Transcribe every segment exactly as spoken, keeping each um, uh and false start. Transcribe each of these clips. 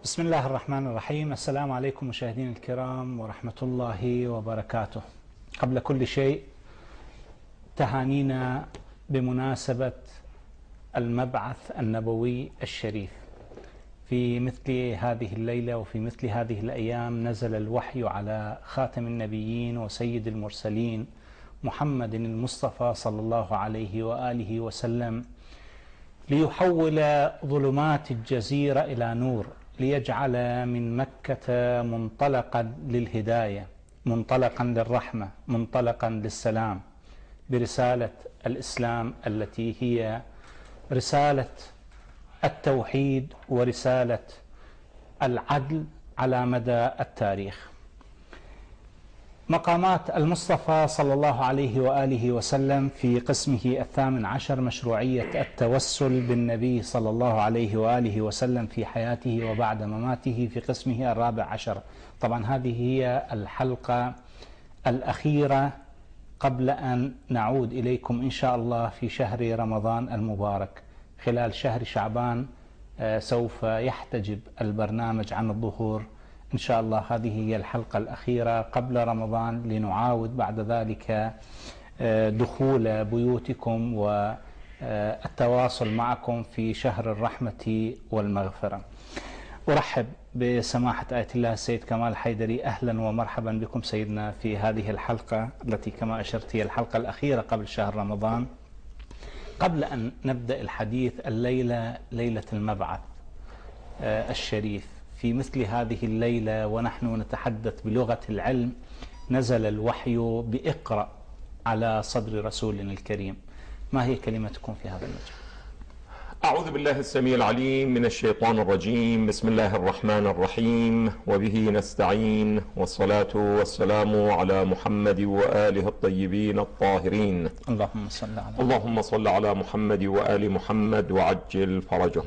بسم الله الرحمن الرحيم. السلام عليكم مشاهدين الكرام ورحمة الله وبركاته. قبل كل شيء تهانينا بمناسبة المبعث النبوي الشريف. في مثل هذه الليلة وفي مثل هذه الأيام نزل الوحي على خاتم النبيين وسيد المرسلين محمد المصطفى صلى الله عليه وآله وسلم ليحول ظلمات الجزيرة إلى نور، ليجعل من مكة منطلقا للهداية، منطلقا للرحمة، منطلقا للسلام، برسالة الإسلام التي هي رسالة التوحيد ورسالة العدل على مدى التاريخ. مقامات المصطفى صلى الله عليه وآله وسلم في قسمه الثامن عشر مشروعية التوسل بالنبي صلى الله عليه وآله وسلم في حياته وبعد مماته في قسمه الرابع عشر. طبعا هذه هي الحلقة الأخيرة قبل أن نعود إليكم إن شاء الله في شهر رمضان المبارك. خلال شهر شعبان سوف يحتجب البرنامج عن الظهور إن شاء الله. هذه هي الحلقة الأخيرة قبل رمضان، لنعاود بعد ذلك دخول بيوتكم والتواصل معكم في شهر الرحمة والمغفرة. أرحب بسماحة آية الله السيد كمال حيدري. أهلا ومرحبا بكم سيدنا في هذه الحلقة التي كما أشرت هي الحلقة الأخيرة قبل شهر رمضان. قبل أن نبدأ الحديث، الليلة ليلة المبعث الشريف. في مثل هذه الليلة ونحن نتحدث بلغة العلم نزل الوحي بإقرأ على صدر رسولنا الكريم. ما هي كلمتكم في هذا المجال؟ أعوذ بالله السميع العليم من الشيطان الرجيم. بسم الله الرحمن الرحيم، وبه نستعين، والصلاة والسلام على محمد وآله الطيبين الطاهرين. اللهم صل على اللهم صل على محمد وآل محمد وعجل فرجهم.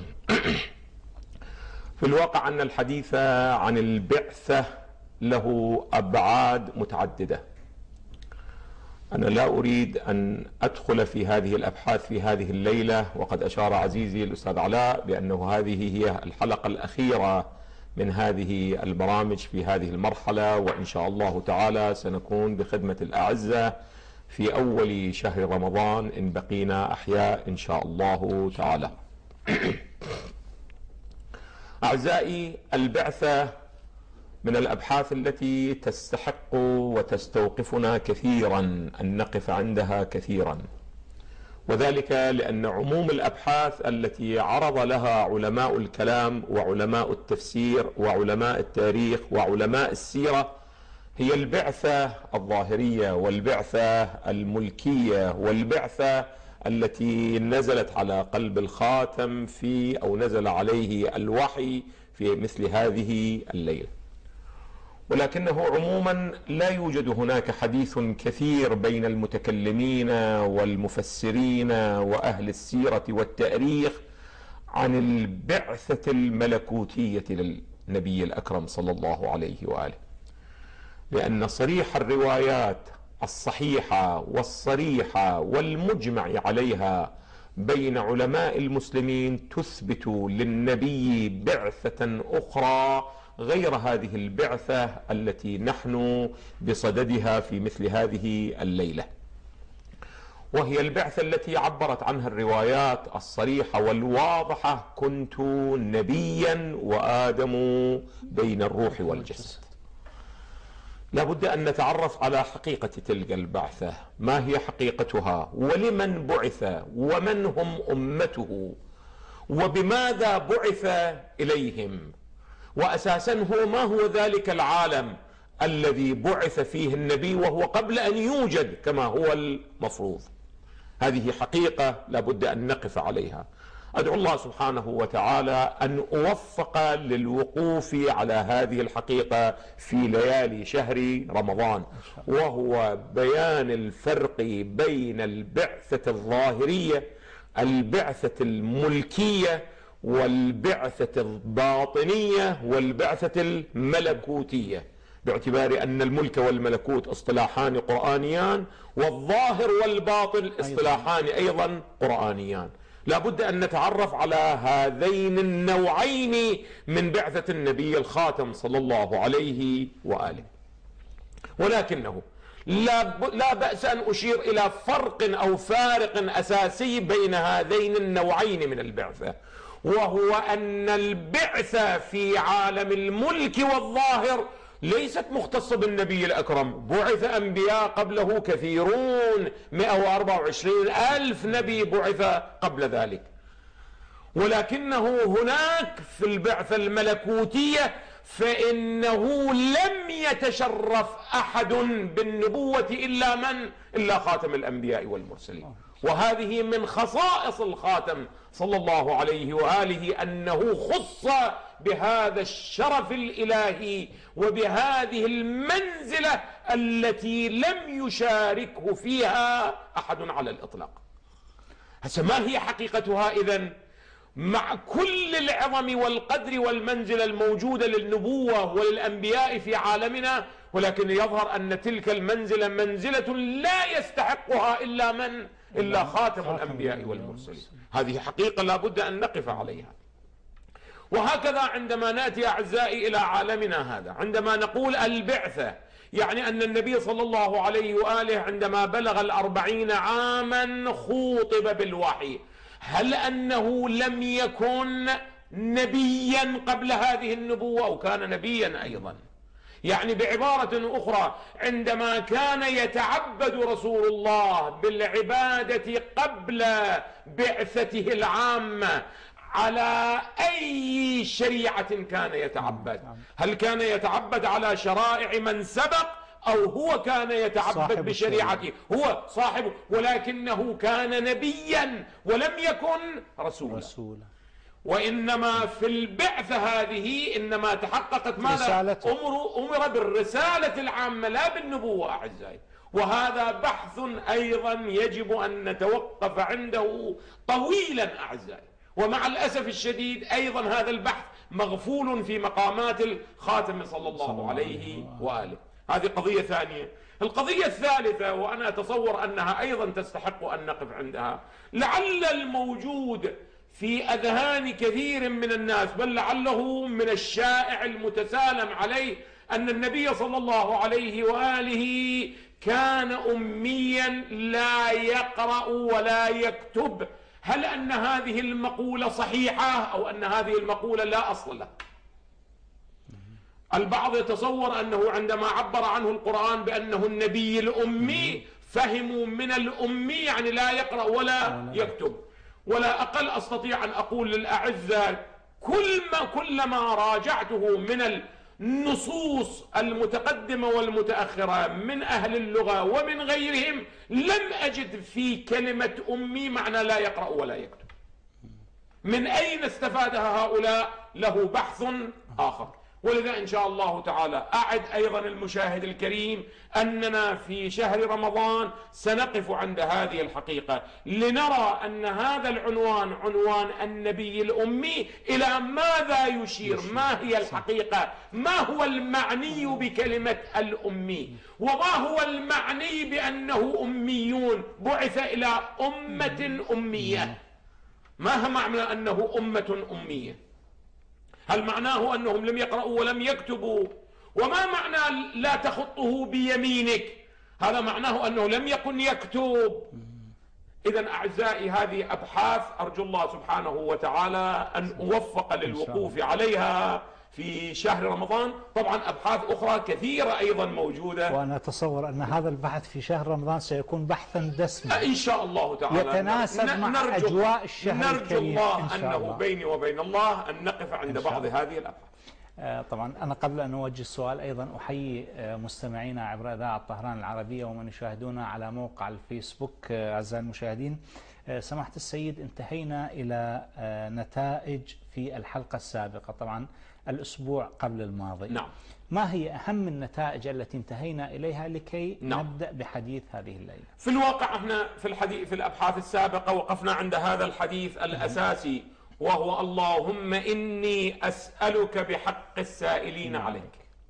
في الواقع أن الحديث عن البعثة له أبعاد متعددة. أنا لا أريد أن أدخل في هذه الأبحاث في هذه الليلة، وقد أشار عزيزي الأستاذ علاء بأنه هذه هي الحلقة الأخيرة من هذه البرامج في هذه المرحلة، وإن شاء الله تعالى سنكون بخدمة الأعزة في أول شهر رمضان إن بقينا أحياء إن شاء الله تعالى. أعزائي، البعثة من الأبحاث التي تستحق وتستوقفنا كثيرا أن نقف عندها كثيرا، وذلك لأن عموم الأبحاث التي عرض لها علماء الكلام وعلماء التفسير وعلماء التاريخ وعلماء السيرة هي البعثة الظاهرية والبعثة الملكية والبعثة التي نزلت على قلب الخاتم في أو نزل عليه الوحي في مثل هذه الليلة. ولكنه عموما لا يوجد هناك حديث كثير بين المتكلمين والمفسرين وأهل السيرة والتاريخ عن البعثة الملكوتية للنبي الأكرم صلى الله عليه وآله، لأن صريح الروايات الصحيحة والصريحة والمجمع عليها بين علماء المسلمين تثبت للنبي بعثة أخرى غير هذه البعثة التي نحن بصددها في مثل هذه الليلة، وهي البعثة التي عبرت عنها الروايات الصريحة والواضحة: كنت نبيا وآدم بين الروح والجسد. لا بد أن نتعرف على حقيقة تلك البعثة. ما هي حقيقتها؟ ولمن بعث؟ ومن هم أمته؟ وبماذا بعث إليهم؟ وأساسا هو ما هو ذلك العالم الذي بعث فيه النبي وهو قبل أن يوجد كما هو المفروض؟ هذه حقيقة لا بد أن نقف عليها. أدعو الله سبحانه وتعالى أن أوفق للوقوف على هذه الحقيقة في ليالي شهر رمضان، وهو بيان الفرق بين البعثة الظاهرية، البعثة الملكية، والبعثة الباطنية، والبعثة الملكوتية، باعتبار أن الملك والملكوت اصطلاحان قرآنيان، والظاهر والباطن اصطلاحان أيضا قرآنيان. لا بد أن نتعرف على هذين النوعين من بعثة النبي الخاتم صلى الله عليه وآله. ولكنه لا لا بأس أن أشير إلى فرق أو فارق أساسي بين هذين النوعين من البعثة، وهو أن البعثة في عالم الملك والظاهر ليست مختصة بالنبي الأكرم. بعث أنبياء قبله كثيرون، مئة وأربعة وعشرين ألف نبي بعث قبل ذلك. ولكنه هناك في البعثة الملكوتية فإنه لم يتشرف أحد بالنبوة إلا من؟ إلا خاتم الأنبياء والمرسلين. وهذه من خصائص الخاتم صلى الله عليه وآله أنه خص بهذا الشرف الإلهي وبهذه المنزلة التي لم يشاركه فيها أحد على الإطلاق. هسه ما هي حقيقتها إذن؟ مع كل العظم والقدر والمنزلة الموجودة للنبوة وللأنبياء في عالمنا، ولكن يظهر أن تلك المنزلة منزلة لا يستحقها إلا من؟ إلا خاتم الأنبياء والمرسلين. هذه حقيقة لا بد أن نقف عليها. وهكذا عندما نأتي أعزائي إلى عالمنا هذا، عندما نقول البعثة، يعني أن النبي صلى الله عليه وآله عندما بلغ الأربعين عاما خوطب بالوحي. هل أنه لم يكن نبيا قبل هذه النبوة؟ أو كان نبيا أيضا؟ يعني بعبارة أخرى، عندما كان يتعبد رسول الله بالعبادة قبل بعثته العامة على أي شريعة كان يتعبد؟ هل كان يتعبد على شرائع من سبق، أو هو كان يتعبد بشريعته؟ هو صاحبه، ولكنه كان نبيا ولم يكن رسولا, رسولا. وإنما في البعثة هذه إنما تحققت ماذا؟ أمر, أمر بالرسالة العامة لا بالنبوة أعزائي. وهذا بحث أيضا يجب أن نتوقف عنده طويلا أعزائي. ومع الأسف الشديد أيضا هذا البحث مغفول في مقامات الخاتم صلى الله عليه وآله. هذه قضية ثانية. القضية الثالثة، وأنا أتصور أنها أيضا تستحق أن نقف عندها، لعل الموجود في أذهان كثير من الناس، بل لعله من الشائع المتسالم عليه، أن النبي صلى الله عليه وآله كان أميا لا يقرأ ولا يكتب. هل أن هذه المقولة صحيحة أو أن هذه المقولة لا أصل لها؟ البعض يتصور أنه عندما عبر عنه القرآن بأنه النبي الأمي فهموا من الأمي يعني لا يقرأ ولا يكتب. ولا أقل أستطيع أن أقول للأعزاء كل ما كلما راجعته من النصوص المتقدمة والمتأخرة من أهل اللغة ومن غيرهم لم أجد في كلمة أمي معنى لا يقرأ ولا يكتب. من أين استفادها هؤلاء؟ له بحث آخر. ولذا إن شاء الله تعالى أعد أيضا المشاهد الكريم أننا في شهر رمضان سنقف عند هذه الحقيقة لنرى أن هذا العنوان، عنوان النبي الأمي، إلى ماذا يشير؟ ما هي الحقيقة؟ ما هو المعني بكلمة الأمي؟ وما هو المعني بأنه أميون بعث إلى أمة أمية؟ ما هو معنى أنه أمة أمية؟ هل معناه أنهم لم يقرأوا ولم يكتبوا؟ وما معنى لا تخطه بيمينك؟ هذا معناه أنه لم يكن يكتب. إذن أعزائي هذه أبحاث أرجو الله سبحانه وتعالى أن أوفق للوقوف عليها في شهر رمضان. طبعا أبحاث أخرى كثيرة أيضا موجودة، وأنا أتصور أن هذا البحث في شهر رمضان سيكون بحثا دسما إن شاء الله تعالى يتناسب مع أجواء الشهر نرجو الكريم. الله إن شاء أنه الله. بيني وبين الله أن نقف عند بعض هذه الأبحاث. طبعا أنا قبل أن أوجه السؤال أيضا أحيي مستمعينا عبر إذاعة طهران العربية ومن يشاهدونا على موقع الفيسبوك. أعزائي المشاهدين، سماحة السيد، انتهينا إلى نتائج في الحلقة السابقة، طبعا الأسبوع قبل الماضي. نعم. ما هي أهم النتائج التي انتهينا إليها لكي نعم. نبدأ بحديث هذه الليلة؟ في الواقع احنا في الحديث في الأبحاث السابقة وقفنا عند هذا الحديث الأساسي، وهو اللهم إني أسألك بحق السائلين عليك.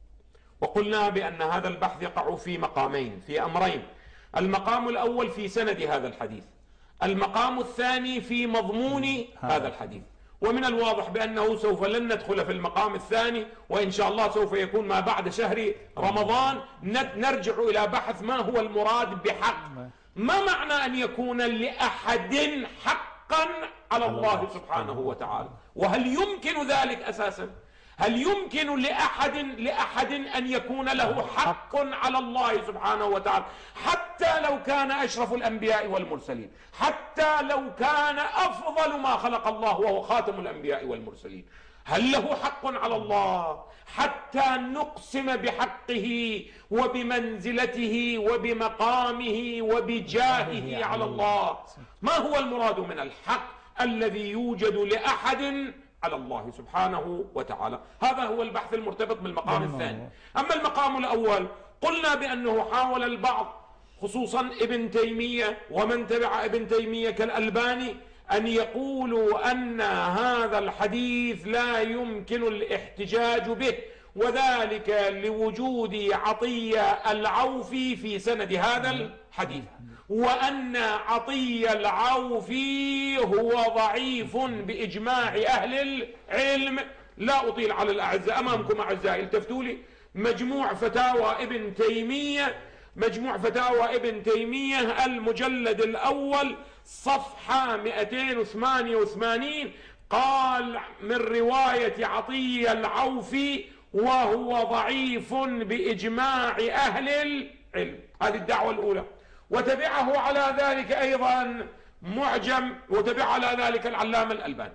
وقلنا بأن هذا البحث يقع في مقامين، في أمرين. المقام الأول في سند هذا الحديث، المقام الثاني في مضمون هذا الحديث. ومن الواضح بأنه سوف لن ندخل في المقام الثاني، وإن شاء الله سوف يكون ما بعد شهر رمضان نرجع إلى بحث ما هو المراد بحق. ما معنى أن يكون لأحد حقا على الله سبحانه وتعالى؟ وهل يمكن ذلك أساسا؟ هل يمكن لأحد لأحد أن يكون له حق على الله سبحانه وتعالى، حتى لو كان أشرف الأنبياء والمرسلين، حتى لو كان أفضل ما خلق الله وهو خاتم الأنبياء والمرسلين؟ هل له حق على الله حتى نقسم بحقه وبمنزلته وبمقامه وبجاهه على الله؟ ما هو المراد من الحق الذي يوجد لأحد على الله سبحانه وتعالى؟ هذا هو البحث المرتبط بالمقام الثاني. أما المقام الأول قلنا بأنه حاول البعض خصوصا ابن تيمية ومن تبع ابن تيمية كالألباني أن يقولوا أن هذا الحديث لا يمكن الاحتجاج به، وذلك لوجود عطية العوفي في سند هذا الحديث، وأن عطية العوفي هو ضعيف بإجماع أهل العلم. لا أطيل على الأعزاء، أمامكم أعزائي التفتوا لي مجموع فتاوى ابن تيمية، مجموع فتاوى ابن تيمية المجلد الأول صفحة مئتين وثمانية وثمانين، قال من رواية عطية العوفي وهو ضعيف بإجماع أهل العلم. هذه الدعوة الأولى. وتبعه على ذلك أيضا معجم، وتبع على ذلك العلامة الألباني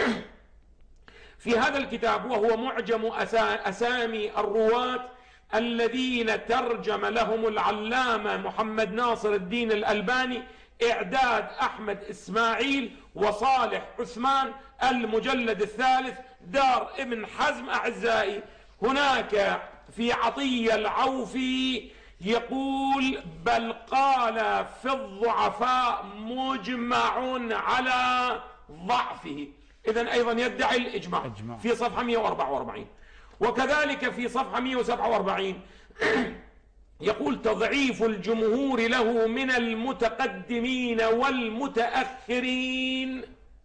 في هذا الكتاب، وهو معجم أسامي الرواة الذين ترجم لهم العلامة محمد ناصر الدين الألباني، إعداد أحمد إسماعيل وصالح عثمان، المجلد الثالث، دار ابن حزم. أعزائي هناك في عطية العوفي يقول بل قال في الضعفاء مجمع على ضعفه، إذن أيضا يدعي الإجماع في صفحة مئة وأربعة وأربعين. وكذلك في صفحة مئة وسبعة وأربعين يقول تضعيف الجمهور له من المتقدمين والمتأخرين،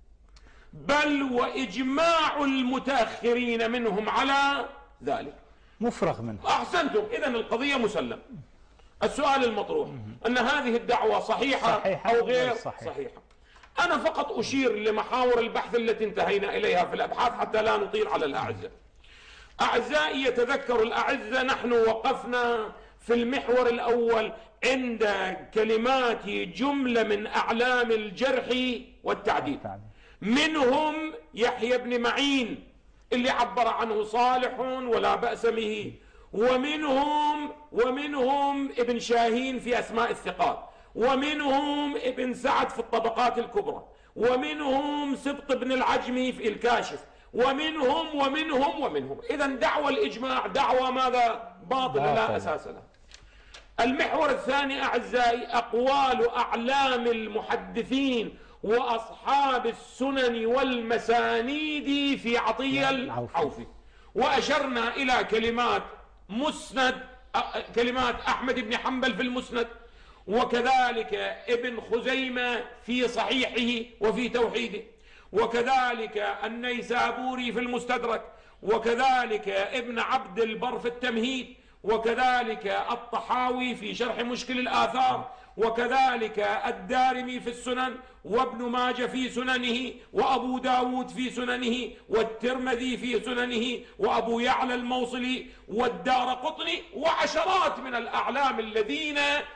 بل وإجماع المتأخرين منهم على ذلك. مفرغ منه. أحسنتم، إذن القضية مسلم. السؤال المطروح أن هذه الدعوة صحيحة, صحيحة أو غير صحيح. صحيحة. أنا فقط أشير لمحاور البحث التي انتهينا إليها في الأبحاث حتى لا نطيل على الأعزاء. أعزائي يتذكر الأعزة نحن وقفنا في المحور الأول عند كلمات جملة من أعلام الجرح والتعديل، منهم يحيى بن معين اللي عبر عنه صالح ولا بأس به، ومنهم ومنهم ابن شاهين في أسماء الثقات، ومنهم ابن سعد في الطبقات الكبرى، ومنهم سبط بن العجمي في الكاشف، ومنهم ومنهم ومنهم. إذن دعوى الإجماع دعوى ماذا؟ باطلة لا أساس لها. المحور الثاني أعزائي أقوال أعلام المحدثين وأصحاب السنن والمسانيد في عطية العوفي، وأشرنا إلى كلمات مسند كلمات أحمد بن حنبل في المسند، وكذلك ابن خزيمة في صحيحه وفي توحيده، وكذلك النيسابوري في المستدرك، وكذلك ابن عبد البر في التمهيد، وكذلك الطحاوي في شرح مشكل الآثار، وكذلك الدارمي في السنن، وابن ماجه في سننه، وأبو داود في سننه، والترمذي في سننه، وأبو يعلى الموصلي، والدارقطني، وعشرات من الأعلام الذين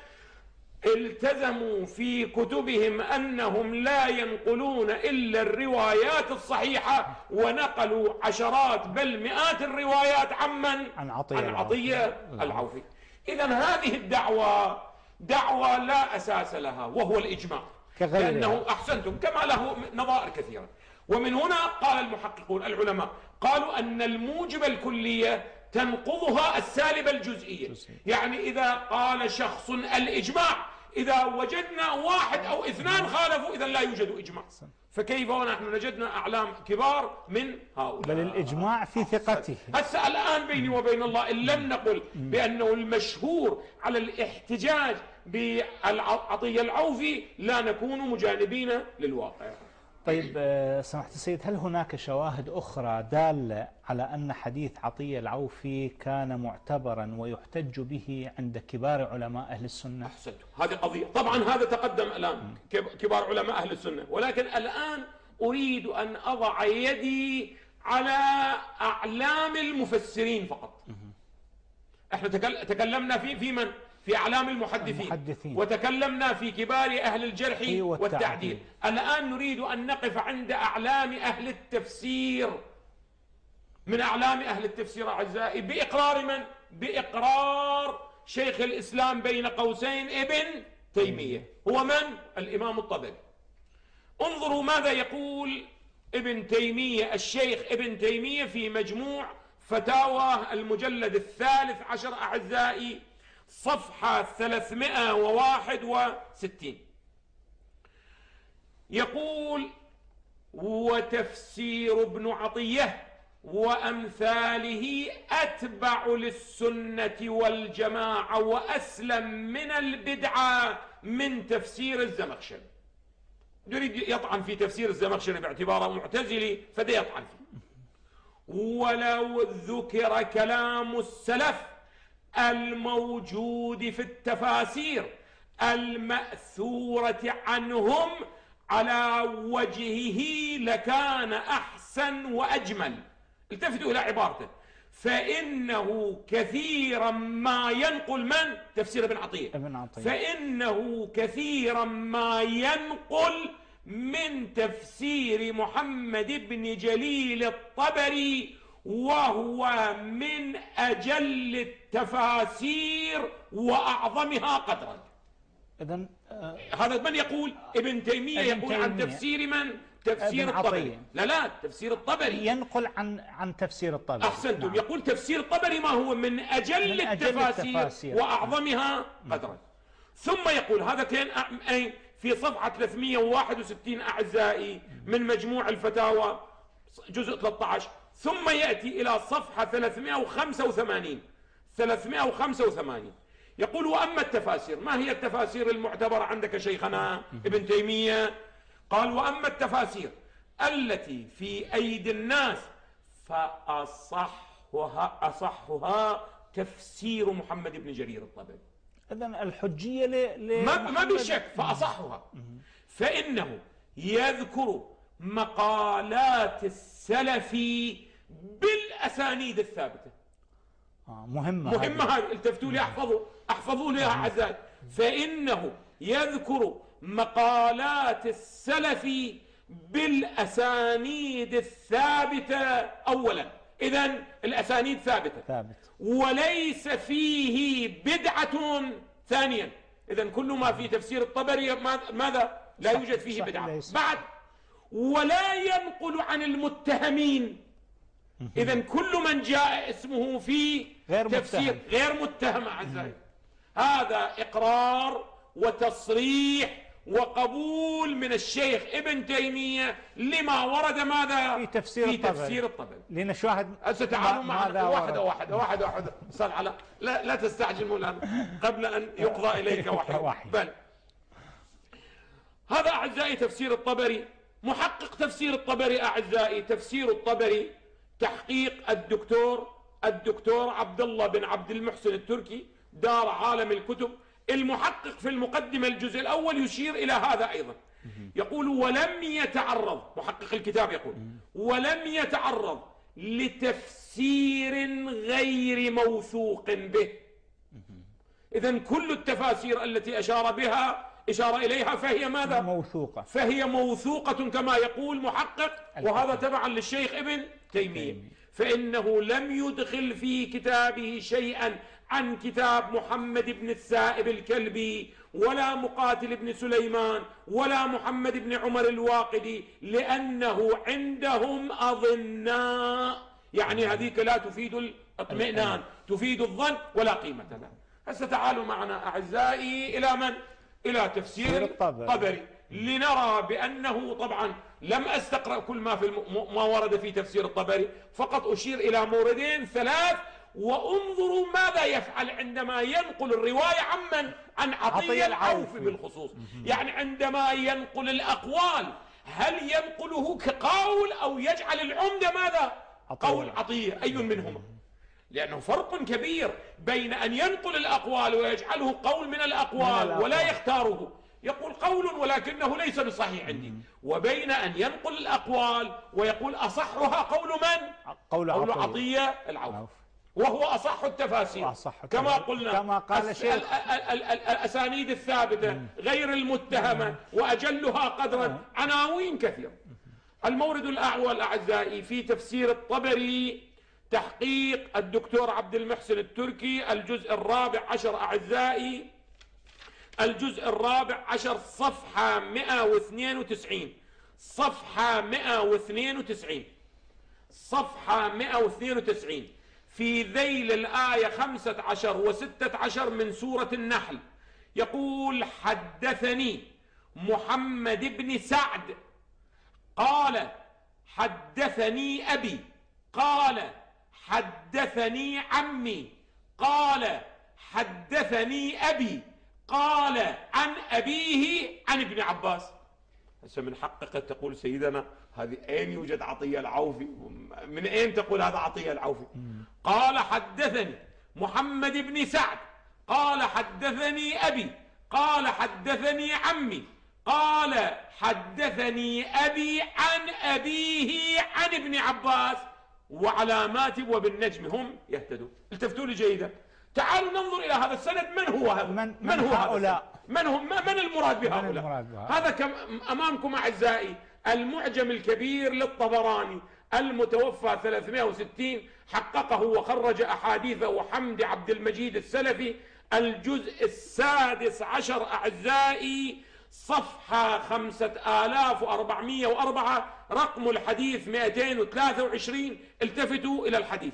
التزموا في كتبهم أنهم لا ينقلون إلا الروايات الصحيحة، ونقلوا عشرات بل مئات الروايات عمن؟ عن عطية, عن عطية العوفي. إذن هذه الدعوة دعوة لا أساس لها، وهو الإجماع، لأنه أحسنتم كما له نظائر كثيرة. ومن هنا قال المحققون العلماء قالوا أن الموجب الكلية تنقضها السالبة الجزئية. يعني إذا قال شخص الإجماع، إذا وجدنا واحد أو اثنان خالفوا إذا لا يوجد إجماع، فكيف ونحن وجدنا أعلام كبار من هؤلاء؟ بل الإجماع في ثقته. هسه الآن بيني وبين الله إن لم نقل بأنه المشهور على الاحتجاج بالعطية العوفي لا نكون مجانبين للواقع. طيب سمحت السيد، هل هناك شواهد أخرى دالة على أن حديث عطية العوفي كان معتبرا ويحتج به عند كبار علماء أهل السنة؟ أحسنت، هذه قضية طبعا هذا تقدم الآن كبار علماء أهل السنة، ولكن الآن أريد أن أضع يدي على أعلام المفسرين فقط. احنا تكلمنا في في من؟ في أعلام المحدثين, المحدثين وتكلمنا في كبار أهل الجرح والتعديل. الآن نريد أن نقف عند أعلام أهل التفسير. من أعلام أهل التفسير أعزائي بإقرار من؟ بإقرار شيخ الإسلام بين قوسين ابن تيمية. هو من؟ الإمام الطبري. انظروا ماذا يقول ابن تيمية، الشيخ ابن تيمية في مجموع فتاوى المجلد الثالث عشر أعزائي صفحة ثلاثمائة وواحد وستين، يقول: وتفسير ابن عطية وأمثاله أتبع للسنة والجماعة وأسلم من البدعة من تفسير الزمخشري. يريد يطعن في تفسير الزمخشري باعتباره معتزلي، فده يطعن فيه. ولو ذكر كلام السلف الموجود في التفاسير المأثورة عنهم على وجهه لكان أحسن وأجمل. التفتوا إلى عبارته: فإنه كثيرا ما ينقل من؟ تفسير ابن عطية. ابن عطية. فإنه كثيرا ما ينقل من تفسير محمد بن جليل الطبري، وهو من أجل التفاسير وأعظمها قدرا. إذن آه هذا من يقول؟ ابن تيمية ابن يقول تيمية. عن تفسير من؟ تفسير الطبري. لا لا تفسير الطبري ينقل عن عن تفسير الطبري. أحسنتم. نعم. يقول تفسير الطبري ما هو؟ من أجل, من أجل التفاسير, التفاسير وأعظمها قدرا. ثم يقول هذا كان في صفحة ثلاثمائة وواحد وستين أعزائي من مجموع الفتاوى جزء ثلاثة عشر. ثم يأتي إلى صفحة ثلاثمائة وخمسة وثمانين ثلاثمائة وخمسة وثمانين يقول: وأما التفاسير، ما هي التفاسير المعتبرة عندك شيخنا ابن تيمية؟ قال: وأما التفاسير التي في أيدي الناس فأصحها أصحها تفسير محمد بن جرير الطبري. إذن الحجية ل ما, ما بشك فأصحها، فإنه يذكر مقالات السلف بالأسانيد الثابتة. آه مهمة مهمة هذه، التفتوا لي، احفظوا احفظوا لي أعزائي. فإنه يذكر مقالات السلف بالأسانيد الثابتة أولا. إذن الأسانيد ثابتة ثابت. وليس فيه بدعة ثانيا. إذن كل ما في تفسير الطبري ماذا؟ لا يوجد فيه بدعة. بعد: ولا ينقل عن المتهمين. إذن كل من جاء اسمه في غير تفسير متهم. غير متهم أعزائي. هذا إقرار وتصريح وقبول من الشيخ ابن تيمية لما ورد ماذا؟ في تفسير في الطبري. تفسير الطبري. لنشاهد. ستعالوا معنا واحدة واحدة واحدة واحدة. صل على لا لا تستعجل مولانا قبل أن يقضى إليك وحي. بل هذا أعزائي تفسير الطبري. محقق تفسير الطبري أعزائي، تفسير الطبري تحقيق الدكتور الدكتور عبد الله بن عبد المحسن التركي، دار عالم الكتب. المحقق في المقدمة الجزء الأول يشير إلى هذا أيضا. يقول: ولم يتعرض، محقق الكتاب يقول: ولم يتعرض لتفسير غير موثوق به. إذن كل التفاسير التي أشار بها إشارة إليها فهي ماذا؟ موثوقة. فهي موثوقة كما يقول محقق، وهذا تبعا للشيخ ابن تيمية. فإنه لم يدخل في كتابه شيئا عن كتاب محمد بن السائب الكلبي ولا مقاتل بن سليمان ولا محمد بن عمر الواقدي، لأنه عندهم أظناء. يعني هذيك لا تفيد الاطمئنان، تفيد الظن ولا قيمة لها. هسه تعالوا معنا أعزائي إلى من؟ إلى تفسير الطبري لنرى بأنه طبعا لم أستقرأ كل ما في الم... ما ورد في تفسير الطبري، فقط أشير إلى موردين ثلاث وانظروا ماذا يفعل عندما ينقل الرواية عمن؟ عن عطية العوفي بالخصوص. يعني عندما ينقل الأقوال هل ينقله كقول أو يجعل العمدة ماذا؟ قول عطية، أي منهما؟ لأنه فرق كبير بين أن ينقل الأقوال ويجعله قول من الأقوال ولا يختاره، يقول قول ولكنه ليس بصحيح عندي، وبين أن ينقل الأقوال ويقول أصحها قول من؟ قول, قول عطية العوف، وهو أصح التفاسير كما قلنا، كما قال شيخ الأسانيد الثابتة غير المتهمة وأجلها قدرا، عناوين كثيرة. المورد الأعول أعزائي في تفسير الطبري، تحقيق الدكتور عبد المحسن التركي، الجزء الرابع عشر أعزائي، الجزء الرابع عشر صفحة مئة واثنين وتسعين، صفحة مئة واثنين وتسعين، صفحة مئة واثنين وتسعين، في ذيل الآية خمسة عشر وستة عشر من سورة النحل، يقول: حدثني محمد بن سعد قال حدثني أبي قال حدثني عمي قال حدثني أبي قال عن أبيه عن ابن عباس. هسه من حقك تقول سيدنا هذه أين يوجد عطية العوفي؟ من أين تقول هذا عطية العوفي؟ قال حدثني محمد بن سعد قال حدثني أبي قال حدثني عمي قال حدثني أبي عن أبيه عن ابن عباس وعلامات وبالنجم هم يهتدون. التفتوا لي جيدا، تعالوا ننظر إلى هذا السند. من هو هذا؟ من, من هو هؤلاء؟ من هم؟ من المراد بهؤلاء؟ هذا كم أمامكم أعزائي المعجم الكبير للطبراني المتوفى ثلاثمئة وستين، حققه وخرج أحاديثه وحمد عبد المجيد السلفي، الجزء السادس عشر أعزائي، صفحة خمسة آلاف وأربعمئة وأربعة، رقم الحديث مئتين وثلاثة وعشرين. التفتوا إلى الحديث.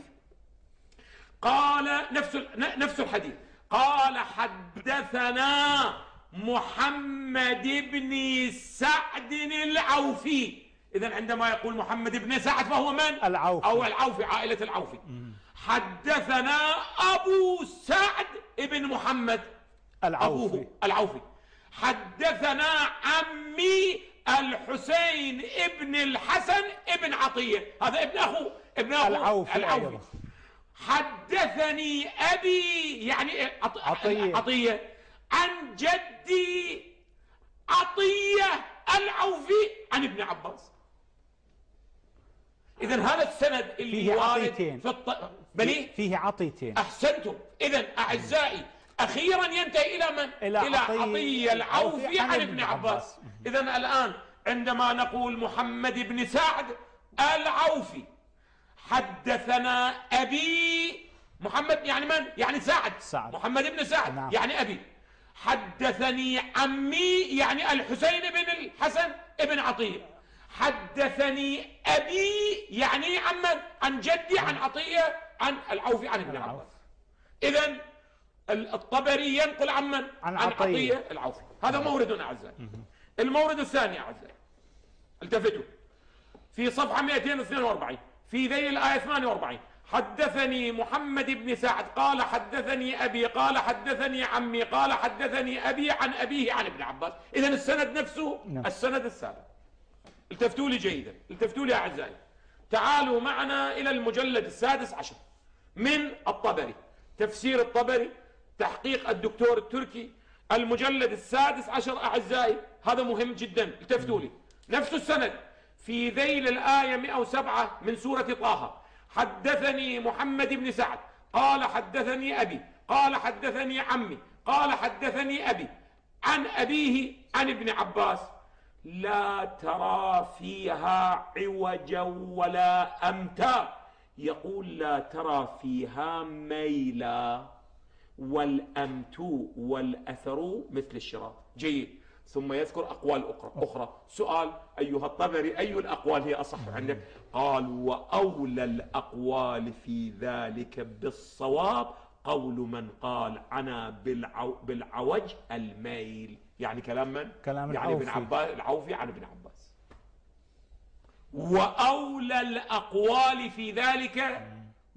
قال نفس نفس الحديث، قال حدثنا محمد بن سعد العوفي. إذن عندما يقول محمد بن سعد فهو من؟ العوفي أو العوفي، عائلة العوفي. حدثنا أبو سعد ابن محمد العوفي أبوه العوفي. حدثنا عمي الحسين ابن الحسن ابن عطية، هذا ابن أخوه ابن أخوه العوفي, العوفي. حدثني أبي يعني عطية. عطية عن جدي عطية العوفي عن ابن عباس. إذن هذا السند اللي فيه عطيتين في الط... بني فيه عطيتين. أحسنتم. إذن أعزائي أخيرا ينتهي إلى من؟ إلى, إلى عطية العوفي عن, عن ابن عباس. إذن الآن عندما نقول محمد بن سعد العوفي حدثنا أبي محمد، يعني من؟ يعني سعد, سعد. محمد بن سعد نعم. يعني أبي. حدثني عمي يعني الحسين بن الحسن ابن عطية. حدثني أبي يعني عن من؟ عن جدي عن عطية عن العوفي عن ابن عباس. إذن الطبري ينقل عن من؟ عن, عن عطية. عطية العوفي. هذا مورد أعزائي. المورد الثاني أعزائي، التفتوا في صفحة مئتين واثنين وأربعين في ذيل الآية ثمانية وأربعين. حدثني محمد بن سعد قال حدثني أبي قال حدثني عمي قال حدثني أبي عن أبيه عن ابن عباس. إذن السند نفسه نعم. السند السابق. التفتوا لي جيدا، التفتوا لي أعزائي، تعالوا معنا إلى المجلد السادس عشر من الطبري، تفسير الطبري، تحقيق الدكتور التركي، المجلد السادس عشر أعزائي. هذا مهم جدا، التفتوا لي. نفس السند في ذيل الآية مئة وسبعة من سورة طه. حدثني محمد بن سعد قال حدثني أبي قال حدثني عمي قال حدثني أبي عن أبيه عن ابن عباس. لا ترى فيها عوجا ولا أمتا، يقول لا ترى فيها ميلا، والأمت والأثر مثل الشراط. جيد. ثم يذكر أقوال أخرى أخرى. سؤال أيها الطبري، أي الأقوال هي أصح عندك؟ قال وأولى الأقوال في ذلك بالصواب قول من قال عنا بالعو بالعوج الميل. يعني كلام من؟ كلام يعني ابن عباس العوفي عن ابن عباس. وأولى الأقوال في ذلك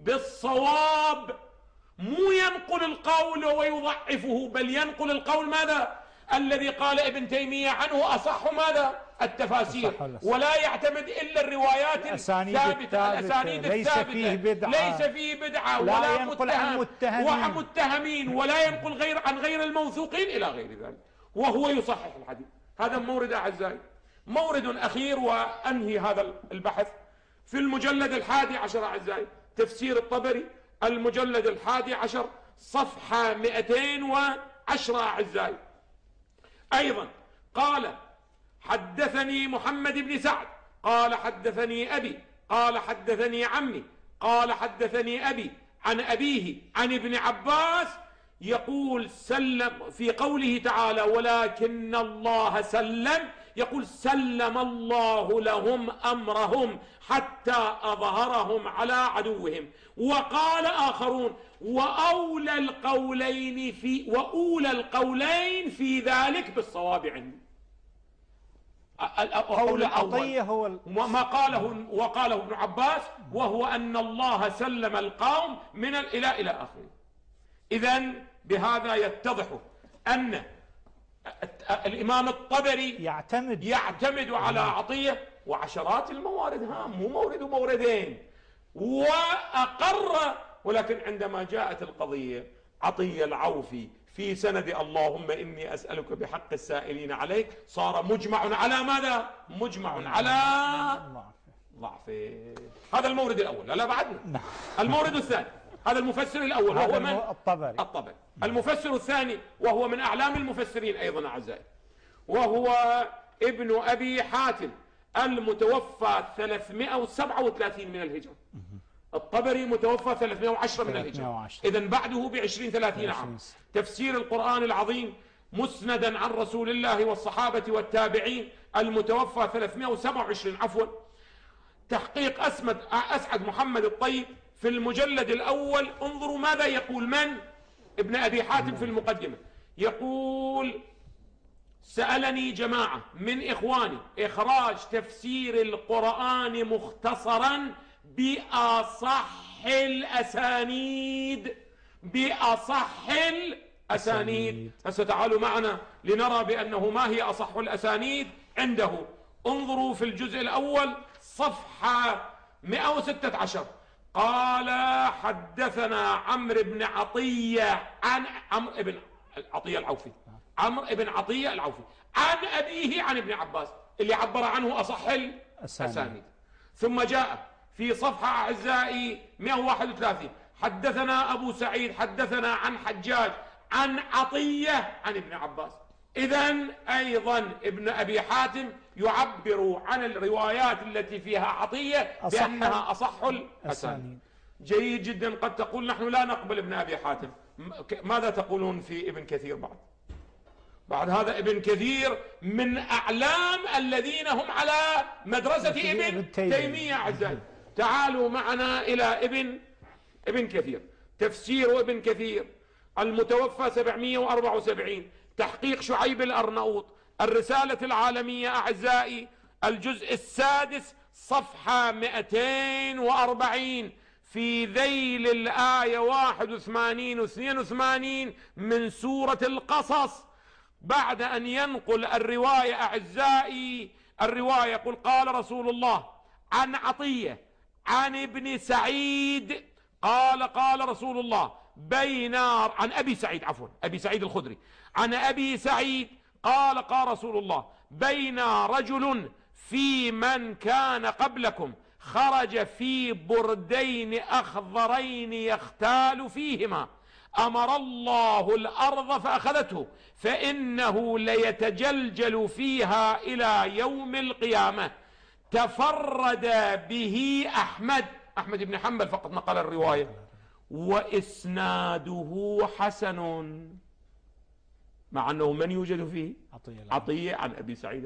بالصواب، مو ينقل القول ويضعفه، بل ينقل القول ماذا؟ الذي قال ابن تيمية عنه أصح ماذا؟ التفاسير، ولا يعتمد إلا الروايات الثابتة، الأسانيد الثابتة، ليس فيه بدعة، ليس فيه بدعة ولا متهم ومتهمين، ولا ينقل غير عن غير الموثوقين إلى غير ذلك، وهو يصحح الحديث. هذا مورد أعزائي. مورد أخير وأنهي هذا البحث، في المجلد الحادي عشر أعزائي، تفسير الطبري، المجلد الحادي عشر صفحة مئتين وعشرة أعزائي، أيضا قال: حدثني محمد بن سعد قال حدثني أبي قال حدثني عمي قال حدثني أبي عن أبيه عن ابن عباس يقول سلم في قوله تعالى: ولكن الله سلم، يقول: سلم الله لهم أمرهم حتى أظهرهم على عدوهم. وقال آخرون: وأولى القولين في وأولى القولين في ذلك بالصواب عندي. قول العطية هو ما قاله وقاله ابن عباس، وهو أن الله سلم القوم من الإله إلى آخره. إذن بهذا يتضح أن الإمام الطبري يعتمد يعتمد على عطية وعشرات الموارد، ها مو مورد وموردين، وأقر. ولكن عندما جاءت القضية عطية العوفي في سند اللهم إني أسألك بحق السائلين عليك، صار مجمع على ماذا؟ مجمع على ضعفه. هذا المورد الأول. لا بعدنا. المورد الثاني، هذا المفسر الأول وهو من؟ الطبري. الطبري. المفسر الثاني وهو من أعلام المفسرين أيضا أعزائي، وهو ابن أبي حاتم المتوفى ثلاثمائة وسبعة وثلاثين من الهجرة. الطبري متوفى ثلاثمائة وعشرة من الهجرة، إذن بعده بعشرين ثلاثين عام. تفسير القرآن العظيم مسندا عن رسول الله والصحابة والتابعين المتوفى ثلاثمائة وسبعة وعشرين عفوا. تحقيق أسمد أسعد محمد الطيب في المجلد الأول. انظروا ماذا يقول من؟ ابن أبي حاتم في المقدمة يقول: سألني جماعة من إخواني إخراج تفسير القرآن مختصرا بأصح الأسانيد، بأصح الأسانيد. هسه تعالوا معنا لنرى بأنه ما هي أصح الأسانيد عنده. انظروا في الجزء الأول صفحة مئة وستة عشر. قال: حدثنا عمرو بن عطية عن عمرو بن عطية العوفي، عمرو بن عطية العوفي عن أبيه عن ابن عباس، اللي عبر عنه أصح الأسانيد. ثم جاء في صفحة أعزائي مئة وواحد وثلاثين: حدثنا أبو سعيد حدثنا عن حجاج عن عطية عن ابن عباس. إذن أيضا ابن أبي حاتم يعبر عن الروايات التي فيها عطية بأنها أصح الأسانيد. جيد جدا. قد تقول نحن لا نقبل ابن أبي حاتم، ماذا تقولون في ابن كثير؟ بعد بعد هذا ابن كثير من أعلام الذين هم على مدرسة ابن تيمية أعزائي. تعالوا معنا إلى ابن ابن كثير. تفسير ابن كثير المتوفى سبعمائة وأربعة وسبعين، تحقيق شعيب الأرناؤوط، الرسالة العالمية أعزائي، الجزء السادس صفحة مئتين وأربعين، في ذيل الآية واحد وثمانين واثنين وثمانين من سورة القصص، بعد أن ينقل الرواية أعزائي. الرواية يقول: قال رسول الله عن عطية عن ابن سعيد قال: قال رسول الله بين عن أبي سعيد عفوا أبي سعيد الخدري عن أبي سعيد قال: قال رسول الله بين رجل في من كان قبلكم خرج في بردين أخضرين يختال فيهما، أمر الله الأرض فأخذته، فإنه ليتجلجل فيها إلى يوم القيامة. تفرد به أحمد أحمد بن حنبل فقط نقل الرواية، وإسناده حسن، مع أنه من يوجد فيه؟ عطية, عطية عن أبي سعيد،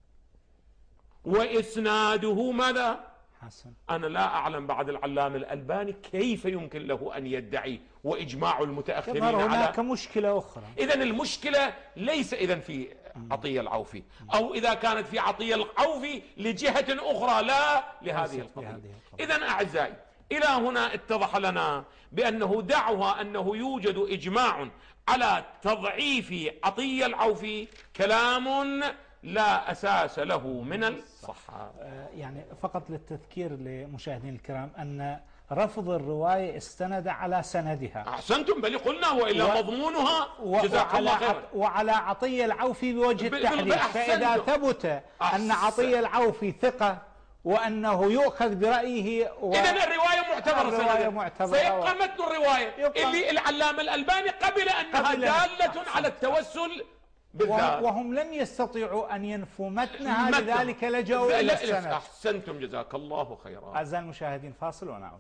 وإسناده ماذا؟ حسن. أنا لا أعلم بعد العلامة الألباني كيف يمكن له أن يدعي وإجماع المتأخرين على هناك مشكلة أخرى. إذن المشكلة ليس إذن في عطية العوفي، أو إذا كانت في عطية العوفي لجهة أخرى لا لهذه القضية. إذن أعزائي إلى هنا اتضح لنا بأنه دعوى أنه يوجد إجماع على تضعيف عطية العوفي كلام لا أساس له من الصحة. يعني فقط للتذكير لمشاهدين الكرام أن رفض الرواية استند على سندها. أحسنتم، بل قلنا وإلى و... مضمونها جزاك الله خير. وعلى عطية العوفي بوجه التحديد، فإذا ثبت أن عطية العوفي ثقة وأنه يؤخذ برأيه و... إذن الرواية معتبرة، الرواية معتبرة فيبقى متن الرواية يبقى... اللي العلامة الألباني قبل أنها قبل دالة على التوسل بالذات، وهم لن يستطيعوا أن ينفوا متنها، لذلك لجأوا إلى السند. أحسنتم جزاك الله خيرا. أعزائي المشاهدين فاصل ونعود.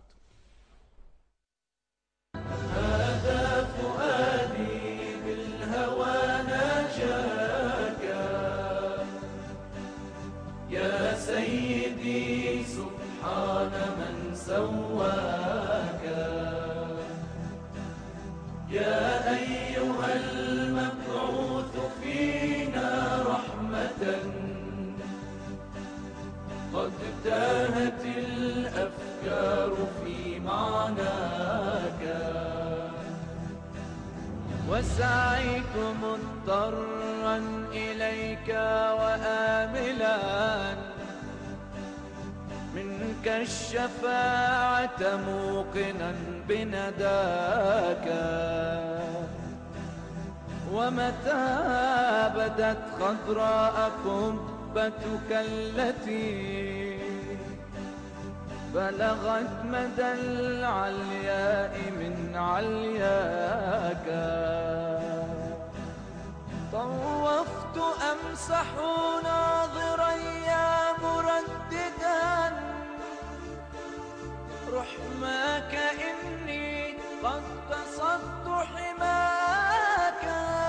هذا فؤادي بالهوى ناجاك يا سيدي، سبحان من سواك يا أيها المبعوث فينا رحمة، قد تاهت الأفكار في معناك، وسعيت مضطرا إليك وآملا منك الشفاعة موقنا بنداك، ومتى بدت خضراء قبتك التي بلغت مدى العلياء من علياك، طوفت أمسح ناظري مرددا رحماك إني قد قصدت حماك،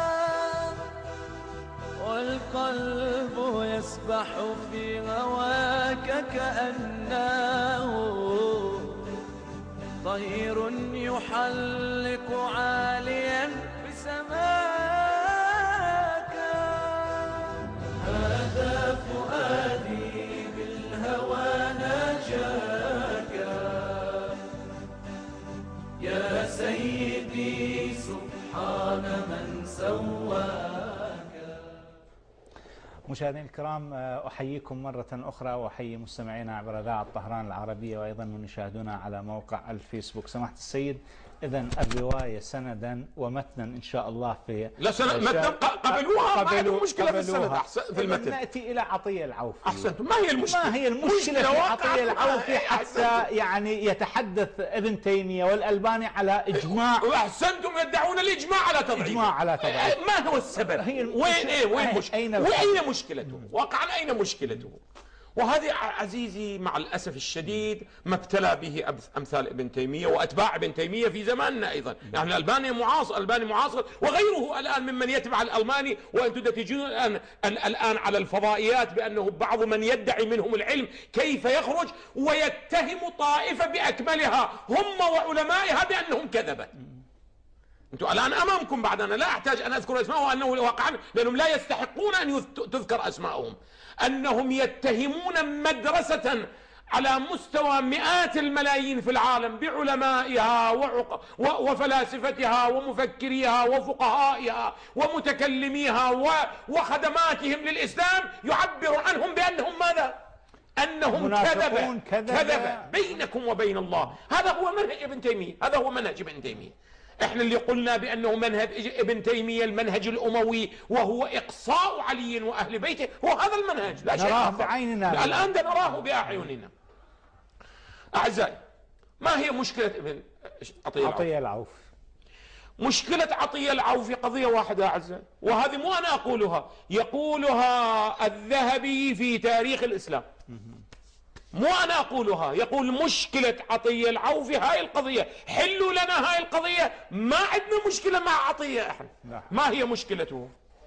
والقلب يسبح في هواك كأنه طير يحلق عاليا بسماك. هذا فؤادي بالهوى ناجاك يا سيدي، سبحان من سواك. مشاهدينا الكرام، أحييكم مرة أخرى وأحيي مستمعينا عبر إذاعة طهران العربية، وأيضا من يشاهدونا على موقع الفيسبوك. سماحة السيد، إذن الرواية سندا ومتنا إن شاء الله في لا سنة متنا قبلوها، ما عندهم مشكلة في السند في المتن. نأتي إلى عطية العوفي. أحسنتم، ما هي المشكلة؟ ما هي المشكلة في عطية العوفي حتى يعني يتحدث ابن تيمية والألباني على إجماع؟ وأحسنتم، يدعون الإجماع على تضعيف. إجماع على تضعيف. ما هو السبب؟ وين إيه وين مشكلة؟ وأين مشكلته؟ واقعا أين مشكلته؟ وهذه عزيزي مع الأسف الشديد ما ابتلى به أمثال ابن تيمية وأتباع ابن تيمية في زماننا أيضا. يعني الألباني معاصر، الألباني معاصر وغيره الآن ممن يتبع الألماني، وأنتم تتجون الآن, الآن على الفضائيات بأنه بعض من يدعي منهم العلم كيف يخرج ويتهم طائفة بأكملها هم وعلمائها بأنهم كذبة. أنتم الآن أمامكم بعد، أنا لا أحتاج أن أذكر أسمائهم أنه واقعا لأنهم لا يستحقون أن تذكر أسمائهم، أنهم يتهمون مدرسة على مستوى مئات الملايين في العالم بعلمائها وفلاسفتها ومفكريها وفقهائها ومتكلميها وخدماتهم للإسلام، يعبر عنهم بأنهم ماذا؟ أنهم كذبة كذبة بينكم وبين الله. هذا هو منهج ابن تيمية، هذا هو منهج ابن تيمية. احنا اللي قلنا بأنه منهج ابن تيمية المنهج الأموي وهو إقصاء علي وأهل بيته، هو هذا المنهج، لا شيء نراه بعيننا الآن نراه بأعيننا. أعزائي، ما هي مشكلة ابن عطية, عطية العوفي؟ مشكلة عطية العوفي قضية واحدة أعزائي، وهذه مو أنا أقولها، يقولها الذهبي في تاريخ الإسلام، مو أنا أقولها، يقول مشكلة عطية العوفي هاي القضية، حلوا لنا هاي القضية، ما عندنا مشكلة مع عطية احنا. ما هي مشكلته؟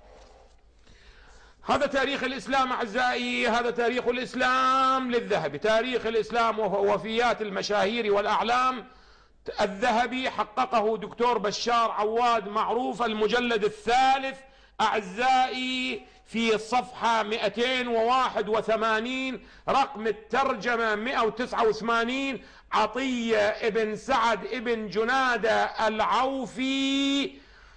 هذا تاريخ الإسلام أعزائي، هذا تاريخ الإسلام للذهبي، تاريخ الإسلام ووفيات المشاهير والأعلام. الذهبي حققه دكتور بشار عواد معروف، المجلد الثالث أعزائي، في صفحة مئتين وواحد وثمانين رقم الترجمة مئة وتسعة وثمانين، عطية ابن سعد ابن جنادة العوفي.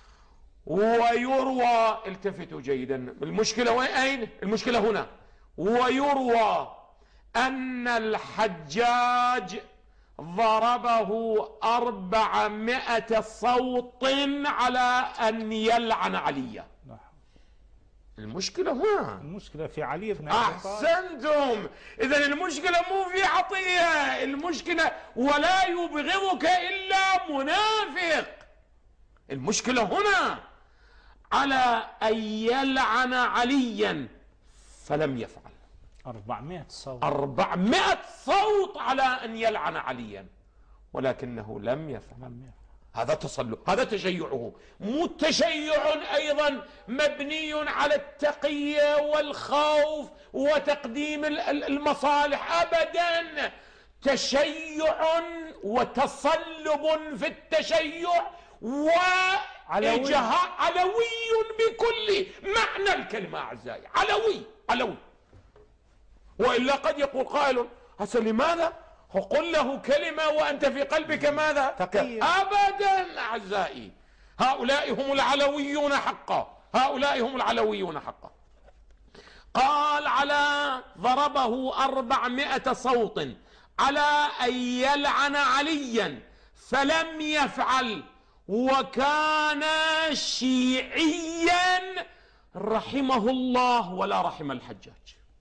ويروى، التفتوا جيدا، المشكلة وين؟ أين المشكلة؟ هنا. ويروى أن الحجاج ضربه أربعمائة صوت على أن يلعن عليا. المشكلة هنا، المشكلة في علي بن أبي طالب. أحسنتم. إذا المشكلة مو في عطية، المشكلة ولا يبغضك إلا منافق. المشكلة هنا على أن يلعن عليا فلم يفعل. أربعمائة صوت، أربعمائة صوت على أن يلعن عليا، ولكنه لم يفعل. لم يفعل. هذا تصلب، هذا تشيعه. مو تشيع أيضا مبني على التقية والخوف وتقديم المصالح، أبدا. تشيع وتصلب في التشيع وإجهاء علوي بكل معنى الكلمة أعزائي، علوي علوي. وإلا قد يقول قائل هسه لماذا قل له كلمة وأنت في قلبك ماذا؟ تقية. أبدا أعزائي، هؤلاء هم العلويون حقا، هؤلاء هم العلويون حقا. قال على ضربه أربعمائة صوت على أن يلعن عليا فلم يفعل، وكان شيعيا رحمه الله ولا رحم الحجاج.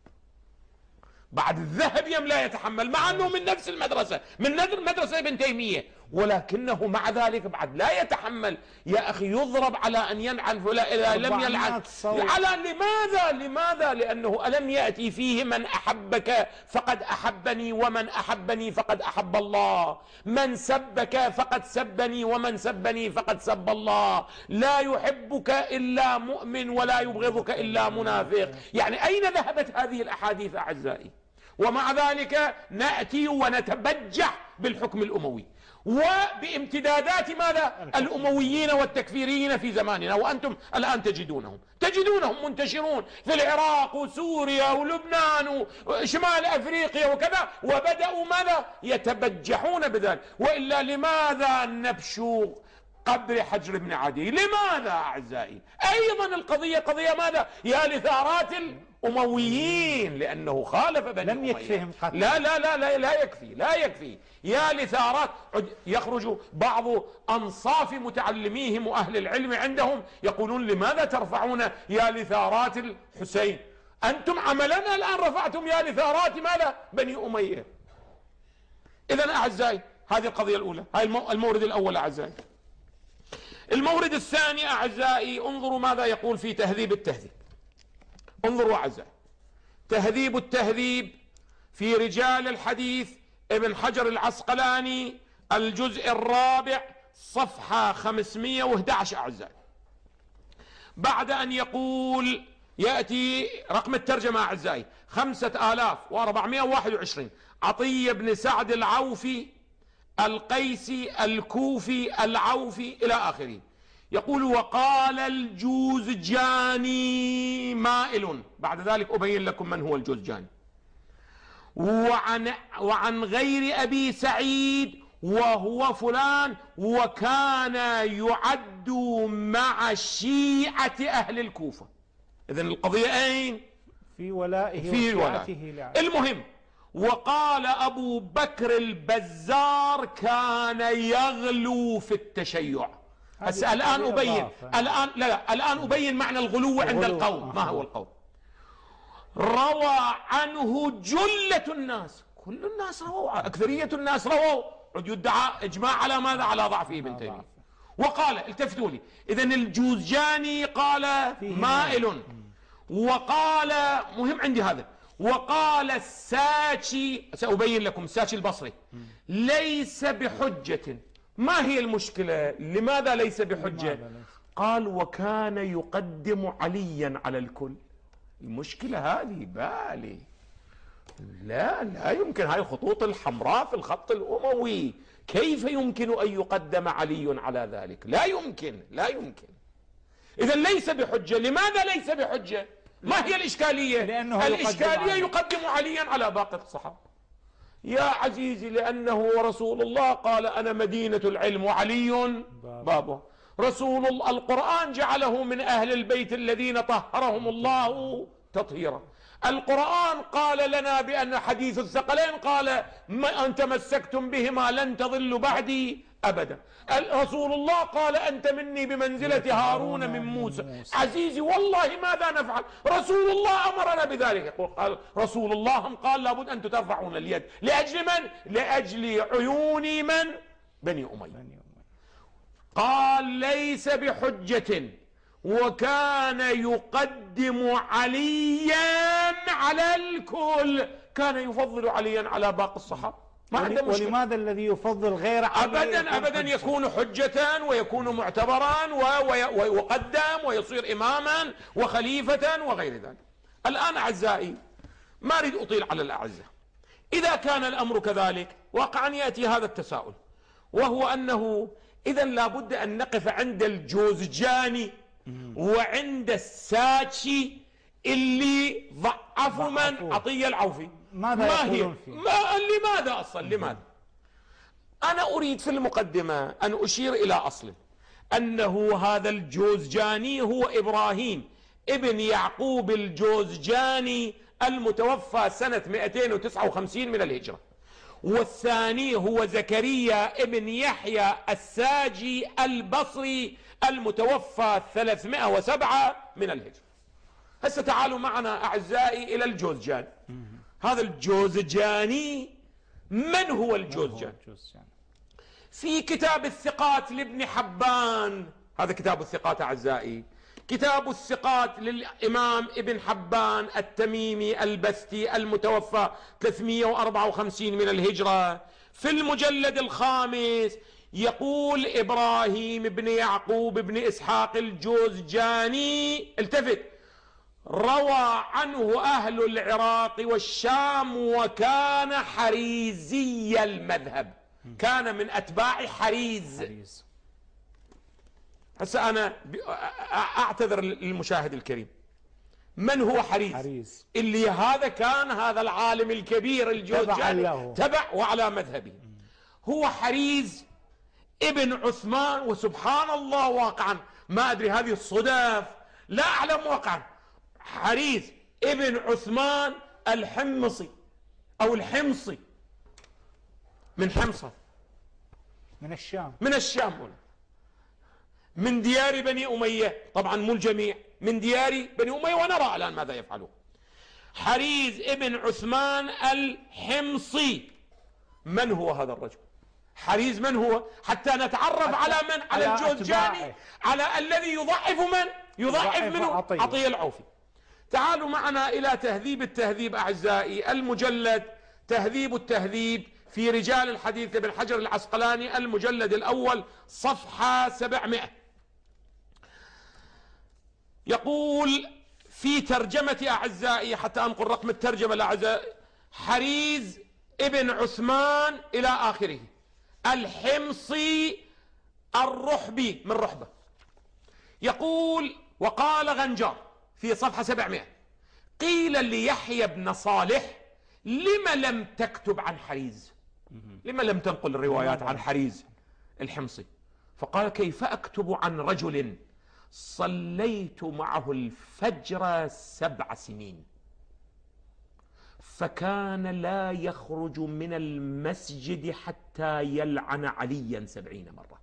بعد الذهب يم لا يتحمل، مع أنه من نفس المدرسة، من مدرسة ابن تيمية، ولكنه مع ذلك بعد لا يتحمل. يا أخي يضرب على أن يلعن فلان إذا لم يلعن. على لماذا؟ لماذا؟ لأنه ألم يأتي فيه من أحبك فقد أحبني ومن أحبني فقد أحب الله، من سبك فقد سبني ومن سبني فقد سب الله، لا يحبك إلا مؤمن ولا يبغضك إلا منافق. يعني أين ذهبت هذه الأحاديث أعزائي؟ ومع ذلك نأتي ونتبجح بالحكم الأموي وبامتدادات ماذا؟ الأمويين والتكفيريين في زماننا، وأنتم الآن تجدونهم تجدونهم منتشرون في العراق وسوريا ولبنان وشمال أفريقيا وكذا، وبدأوا ماذا؟ يتبجحون بذلك. وإلا لماذا نبشو قبر حجر بن عدي؟ لماذا أعزائي؟ أيضا القضية قضية ماذا؟ يا لثارات الأمويين، لأنه خالف بني لم يكفيهم قتل. لا لا لا لا لا يكفي، لا يكفي. يا لثارات، يخرج بعض أنصاف متعلميهم وأهل العلم عندهم يقولون لماذا ترفعون يا لثارات الحسين؟ أنتم عملنا الآن رفعتم يا لثارات ماذا؟ بني أمية. إذن أعزائي هذه القضية الأولى، هاي المورد الأول أعزائي. المورد الثاني أعزائي، انظروا ماذا يقول في تهذيب التهذيب. انظروا أعزائي، تهذيب التهذيب في رجال الحديث ابن حجر العسقلاني الجزء الرابع صفحة خمسمائة وأحد عشر أعزائي. بعد أن يقول، يأتي رقم الترجمة أعزائي خمسة آلاف وأربعمائة وواحد وعشرين، عطية بن سعد العوفي القيسي الكوفي العوفي إلى آخره. يقول وقال الجوزجاني مائل، بعد ذلك أبين لكم من هو الجوزجاني. وعن, وعن غير أبي سعيد وهو فلان، وكان يعد مع شيعة أهل الكوفة. إذن القضية أين؟ في ولائه في ولائه. المهم، وقال أبو بكر البزار كان يغلو في التشيع. هسه الآن أبين الآن لا, لا الآن أبين معنى الغلو عند القوم. ما هو القول؟ روى عنه جلة الناس، كل الناس رووا، أكثرية الناس رووا، يدعى إجماع على ماذا؟ على ضعف ابن تيمية. وقال، التفتوا لي، إذن الجوزجاني قال مائل، وقال مهم عندي هذا، وقال الساچي، سأبين لكم، الساچي البصري ليس بحجة. ما هي المشكلة؟ لماذا ليس بحجة؟ قال وكان يقدم عليا على الكل. المشكلة هذه بالي، لا لا يمكن، هاي الخطوط الحمراء في الخط الأموي، كيف يمكن أن يقدم علي على ذلك؟ لا يمكن، لا يمكن. إذا ليس بحجة. لماذا ليس بحجة؟ ما هي الإشكالية؟ لأنه الإشكالية يقدم عليا على باقي الصحابة. يا عزيزي لأنه رسول الله قال أنا مدينة العلم وعلي بابه. رسول القرآن جعله من أهل البيت الذين طهرهم الله تطهيرا. القرآن قال لنا بأن حديث الثقلين قال ما أن تمسكتم بهما لن تضلوا بعدي أبدا. رسول الله قال أنت مني بمنزلة هارون من موسى. عزيزي والله ماذا نفعل؟ رسول الله أمرنا بذلك. يقول قال رسول الله قال لابد أن ترفعون اليد لأجل من؟ لأجل عيون من؟ بني أمية. قال ليس بحجة وكان يقدم عليا على الكل، كان يفضل عليا على باقي الصحابة. ما عنده مشكلة. ولماذا الذي يفضل غير علي أبدا أبدا يكون حجة ويكون معتبرا ويقدم ويصير إماما وخليفة وغير ذلك. الآن أعزائي ما أريد أطيل على الأعزة. إذا كان الأمر كذلك واقعا يأتي هذا التساؤل، وهو أنه إذا لابد أن نقف عند الجوزجاني وعند الساتشي اللي ضعفوا من؟ عطية العوفي. ماذا ما هي؟ فيه؟ ما لماذا أصلا؟ لماذا؟ أنا أريد في المقدمة أن أشير إلى أصل، أنه هذا الجوزجاني هو إبراهيم ابن يعقوب الجوزجاني المتوفى سنة مئتين وتسعة وخمسين من الهجرة، والثاني هو زكريا ابن يحيى الساجي البصري المتوفى ثلاثمئة وسبعة من الهجرة. هسه تعالوا معنا أعزائي إلى الجوزجاني. هذا الجوزجاني من هو الجوزجاني؟ في كتاب الثقات لابن حبان، هذا كتاب الثقات أعزائي، كتاب الثقات للإمام ابن حبان التميمي البستي المتوفى ثلاثمئة وأربعة وخمسين من الهجرة، في المجلد الخامس يقول إبراهيم بن يعقوب بن إسحاق الجوزجاني، التفت، روى عنه أهل العراق والشام وكان حريزي المذهب، كان من أتباع حريز. حريز. هسه أنا أعتذر للمشاهد الكريم، من هو حريز؟ حريز اللي هذا كان هذا العالم الكبير الجوزجاني تبع وعلى مذهبه. هو حريز ابن عثمان، وسبحان الله واقعا ما أدري هذه الصدف لا أعلم واقعا، حريز ابن عثمان الحمصي أو الحمصي من حمصة من الشام، من الشام هنا، من ديار بني أمية، طبعا مو الجميع، من ديار بني أمية، ونرى الآن ماذا يفعلون. حريز ابن عثمان الحمصي، من هو هذا الرجل؟ حريز من هو؟ حتى نتعرف على من؟ على الجوزجاني، على الذي يضعف من؟ يضعف منه عطية, عطية العوفي. تعالوا معنا إلى تهذيب التهذيب أعزائي، المجلد تهذيب التهذيب في رجال الحديث ابن حجر العسقلاني، المجلد الأول صفحة سبعمائة. يقول في ترجمة أعزائي، حتى أنقل رقم الترجمة الأعزائي، حريز ابن عثمان إلى آخره، الحمصي الرحبي من رحبة. يقول وقال غنجار في صفحة سبعمائة، قيل ليحيى بن صالح لما لم تكتب عن حريز؟ لما لم تنقل الروايات عن حريز الحمصي؟ فقال كيف أكتب عن رجل صليت معه الفجر سبع سنين فكان لا يخرج من المسجد حتى يلعن عليا سبعين مرة.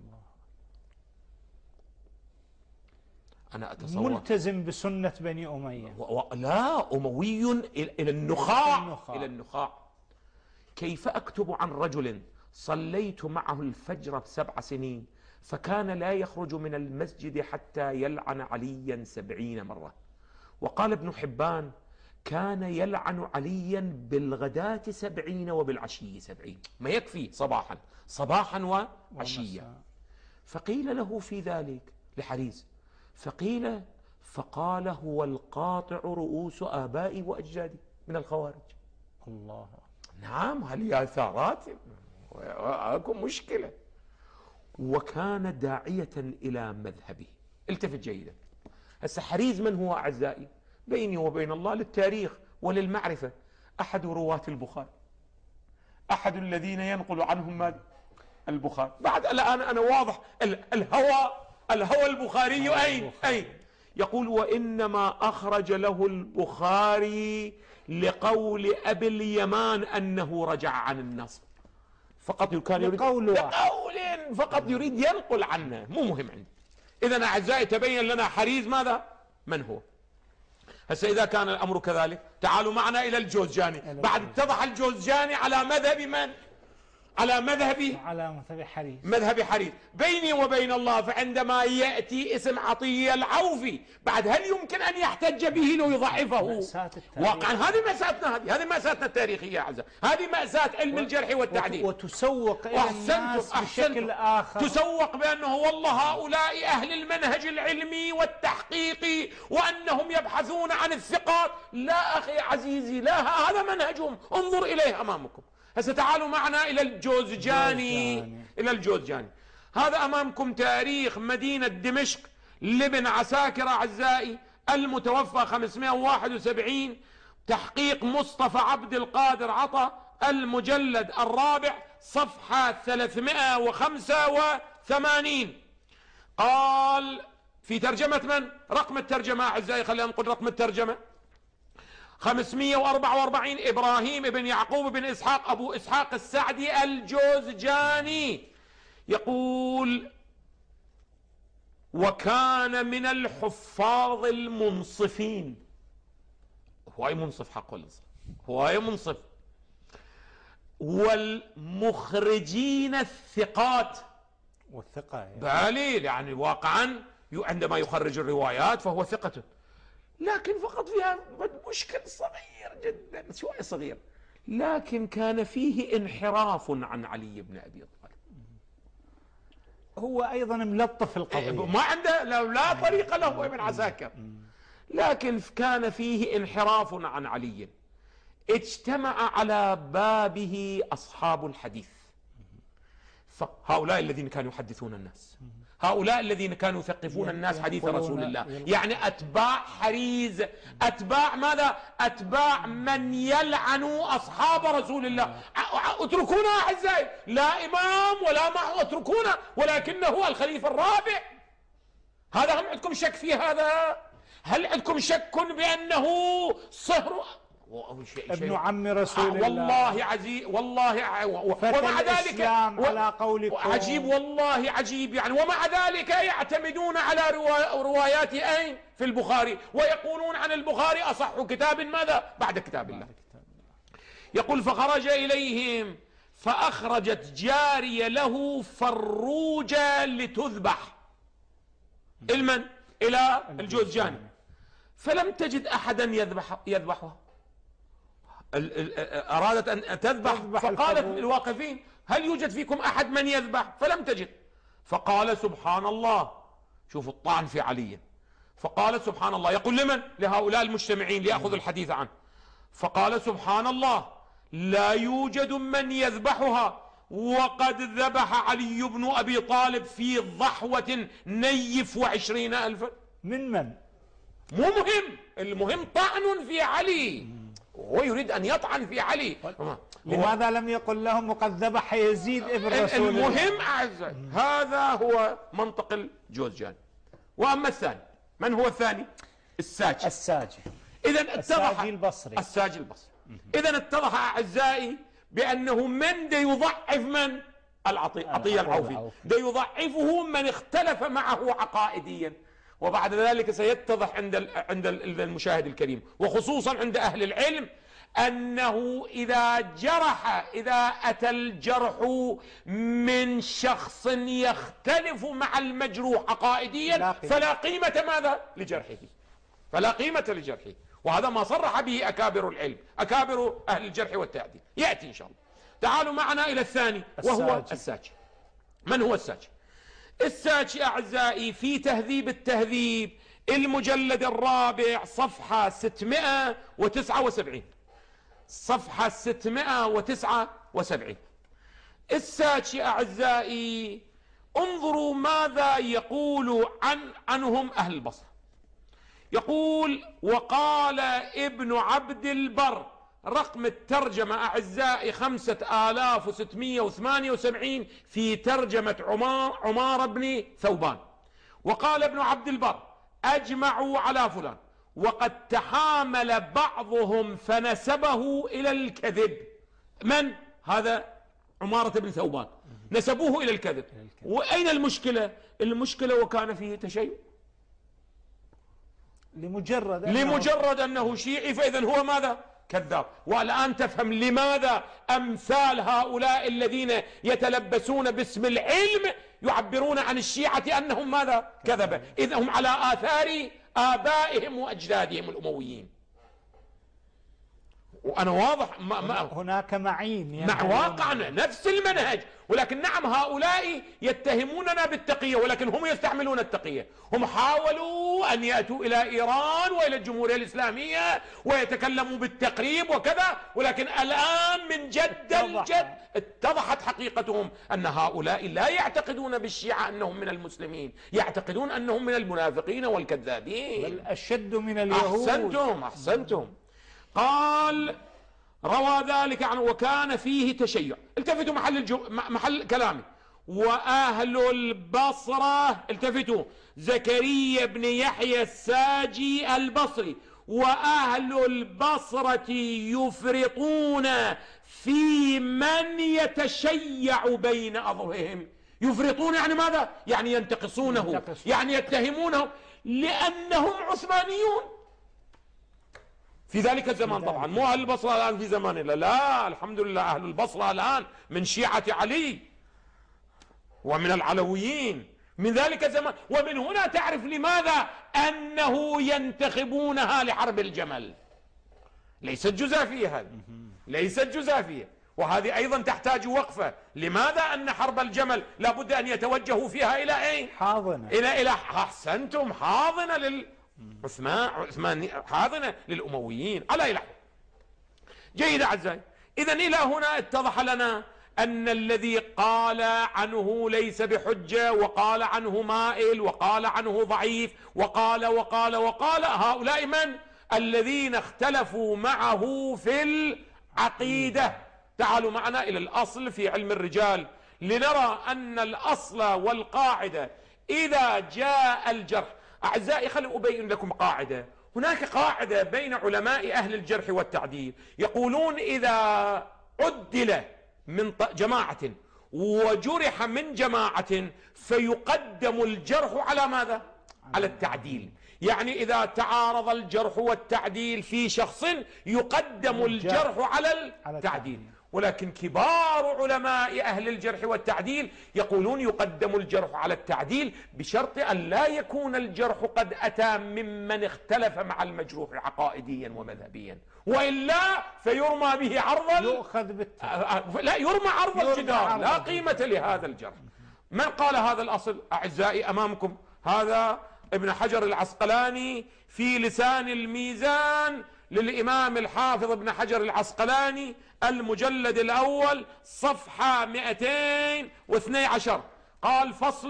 أنا أتصور ملتزم بسنة بني أمية، و... و... لا أموي إلى النخاع. النخاع إلى النخاع. كيف أكتب عن رجل صليت معه الفجر سبع سنين فكان لا يخرج من المسجد حتى يلعن عليا سبعين مرة. وقال ابن حبان كان يلعن عليا بالغداة سبعين وبالعشي سبعين، ما يكفي صباحا صباحا وعشيا. فقيل له في ذلك لحريز، فقيل فقال هو القاطع رؤوس آبائي وأجدادي من الخوارج. الله. نعم، هل هي ثارات؟ اكو مشكلة. وكان داعية إلى مذهبه. التفت جيدا. هسه حريز من هو أعزائي؟ بيني وبين الله للتاريخ وللمعرفة، أحد رواة البخاري، أحد الذين ينقل عنهم ماذا؟ البخاري. بعد الآن أنا واضح الهوى الهوى البخاري أين؟ أين؟ يقول وإنما أخرج له البخاري لقول أبي اليمان أنه رجع عن النص فقط. كان يريد لقول فقط يريد ينقل عنه، مو مهم عندي. إذن أعزائي تبين لنا حريز ماذا؟ من هو؟ هسه إذا كان الأمر كذلك تعالوا معنا إلى الجوزجاني. بعد اتضح الجوزجاني على مذهب من؟ على مذهب على مذهب حريز مذهب حريز. بيني وبين الله فعندما يأتي اسم عطية العوفي بعد هل يمكن أن يحتج به لو يضعفه؟ واقعا هذه مأساتنا، هذه هذه مأساتنا التاريخية يا أعزائي، هذه مأساة علم الجرح والتعديل. وتسوق إلى الناس بشكل آخر، تسوق بأنه والله هؤلاء أهل المنهج العلمي والتحقيقي وأنهم يبحثون عن الثقات. لا أخي عزيزي، لا، هذا منهجهم، انظر إليه أمامكم. هسه تعالوا معنا إلى الجوزجاني. إلى الجوزجاني هذا أمامكم تاريخ مدينة دمشق لابن عساكر أعزائي المتوفى خمسمائة وواحد وسبعين، تحقيق مصطفى عبد القادر عطا، المجلد الرابع صفحة ثلاثمائة وخمسة وثمانين. قال في ترجمة من؟ رقم الترجمة أعزائي، خلينا نقول رقم الترجمة خمسمائة وأربعة وأربعين، إبراهيم بن يعقوب بن إسحاق أبو إسحاق السعدي الجوزجاني. يقول وكان من الحفاظ المنصفين. هو أي منصف حق الإنصاف، هو أي منصف، والمخرجين الثقات. والثقة بالي يعني واقعا عندما يخرج الروايات فهو ثقة، لكن فقط فيها مشكل صغير جدا، شوية صغير، لكن كان فيه انحراف عن علي بن أبي طالب. هو أيضا ملطف القضية، ما عنده لا طريق له ابن عساكر، لكن كان فيه انحراف عن علي. اجتمع على بابه أصحاب الحديث، فهؤلاء الذين كانوا يحدثون الناس، هؤلاء الذين كانوا يثقفون الناس حديث رسول الله، يعني أتباع حريز، أتباع ماذا؟ أتباع من يلعن أصحاب رسول الله. اتركونا أعزائي، لا إمام ولا معه، اتركونا، ولكنه الخليفة الرابع. هذا هم عندكم شك في هذا؟ هل عندكم شك بأنه صهر ابن عم رسول الله؟ والله عزيز، والله ومع ذلك على قولكم عجيب، والله عجيب يعني. ومع ذلك يعتمدون على روايات أين؟ في البخاري، ويقولون عن البخاري أصح كتاب ماذا؟ بعد كتاب الله. يقول فخرج إليهم فأخرجت جارية له فروجة لتذبح. المن؟ إلى الجوزجاني، فلم تجد أحدا يذبح يذبحها. أرادت أن تذبح، فقالت للواقفين هل يوجد فيكم أحد من يذبح؟ فلم تجد. فقال سبحان الله، شوفوا الطعن في علي، فقال سبحان الله، يقول لمن؟ لهؤلاء المجتمعين ليأخذ الحديث عنه. فقال سبحان الله لا يوجد من يذبحها، وقد ذبح علي بن أبي طالب في ضحوة نيف وعشرين ألفا. من من؟ مو مهم، المهم طعن في علي، هو يريد أن يطعن في علي. لماذا لم يقل لهم وقد ذبح يزيد ابن رسول الله؟ المهم أعزائي هذا هو منطق الجوزجاني. وأما الثاني، من هو الثاني؟ الساجي. الساجي إذن اتضح الساجي البصري. الساجي البصري. إذن اتضح أعزائي بأنه من دا يضعف من؟ العطية عطية العوفي، دا يضعفه من اختلف معه عقائديا. وبعد ذلك سيتضح عند عند المشاهد الكريم، وخصوصا عند أهل العلم، أنه إذا جرح إذا أتى الجرح من شخص يختلف مع المجروح عقائديا فلا قيمة ماذا؟ لجرحه، فلا قيمة لجرحه. وهذا ما صرح به أكابر العلم، أكابر أهل الجرح والتعديل، يأتي إن شاء الله. تعالوا معنا إلى الثاني وهو الساجي. من هو الساجي؟ الساجي أعزائي في تهذيب التهذيب المجلد الرابع صفحة ستمائة وتسعة وسبعين، صفحة ستمائة وتسعة وسبعين. الساجي أعزائي انظروا ماذا يقول عن عنهم أهل البصرة. يقول وقال ابن عبد البر، رقم الترجمة أعزائي خمسة آلاف وستمائة وثمانية وسبعين في ترجمة عمار, عمار بن ثوبان. وقال ابن عبد البر أجمعوا على فلان، وقد تحامل بعضهم فنسبه إلى الكذب. من هذا؟ عمارة بن ثوبان، نسبوه إلى الكذب. وأين المشكلة؟ المشكلة وكان فيه تشيع، لمجرد أنه, لمجرد أنه شيعي، فإذا هو ماذا؟ كذاب. والآن تفهم لماذا أمثال هؤلاء الذين يتلبسون باسم العلم يعبرون عن الشيعة أنهم ماذا؟ كذبة، إذ هم على آثار آبائهم وأجدادهم الأمويين. وأنا واضح ما ما هناك معين مع واقعنا نفس المنهج، ولكن نعم هؤلاء يتهموننا بالتقية، ولكن هم يستعملون التقية. هم حاولوا أن يأتوا إلى إيران وإلى الجمهورية الإسلامية ويتكلموا بالتقريب وكذا، ولكن الآن من جد الجد اتضحت حقيقتهم، أن هؤلاء لا يعتقدون بالشيعة أنهم من المسلمين، يعتقدون أنهم من المنافقين والكذابين، بل أشد من اليهود. أحسنتم أحسنتم. قال روى ذلك عنه وكان فيه تشيع. التفتوا محل, الجو... محل كلامي. وأهل البصرة، التفتوا، زكريا بن يحيى الساجي البصري، وأهل البصرة يفرطون في من يتشيع بين أظهرهم. يفرطون يعني ماذا؟ يعني ينتقصونه، ينتقص. يعني يتهمونه لأنهم عثمانيون في ذلك الزمان. طبعا مو أهل البصرة الآن في زماننا، لا الحمد لله أهل البصرة الآن من شيعة علي ومن العلويين من ذلك الزمان. ومن هنا تعرف لماذا أنه ينتخبونها لحرب الجمل. ليست جزافية، هذه ليست جزافية، وهذه أيضا تحتاج وقفة. لماذا أن حرب الجمل لابد أن يتوجهوا فيها إلى أين؟ حاضنة. إلى إلى أحسنتم، حاضنة لل عثمان عثمان حاضنة للأمويين على إله. جيد أعزائي، إذن إلى هنا اتضح لنا أن الذي قال عنه ليس بحجة، وقال عنه مائل، وقال عنه ضعيف، وقال وقال وقال هؤلاء من؟ الذين اختلفوا معه في العقيدة. تعالوا معنا إلى الأصل في علم الرجال لنرى أن الأصل والقاعدة إذا جاء الجرح. أعزائي خلوا أبين لكم قاعدة. هناك قاعدة بين علماء أهل الجرح والتعديل، يقولون إذا عدل من جماعة وجرح من جماعة فيقدم الجرح على ماذا؟ على التعديل. يعني إذا تعارض الجرح والتعديل في شخص يقدم الجرح على التعديل. ولكن كبار علماء أهل الجرح والتعديل يقولون يقدم الجرح على التعديل بشرط أن لا يكون الجرح قد أتى ممن اختلف مع المجروح عقائديا ومذهبيا، وإلا فيرمى به عرض يؤخذ بالتعديل. لا يرمى عرض الجدار، لا قيمة لهذا الجرح. من قال هذا الأصل؟ أعزائي أمامكم هذا ابن حجر العسقلاني في لسان الميزان للإمام الحافظ ابن حجر العسقلاني، المجلد الأول صفحة مئتين واثني عشر. قال فصل: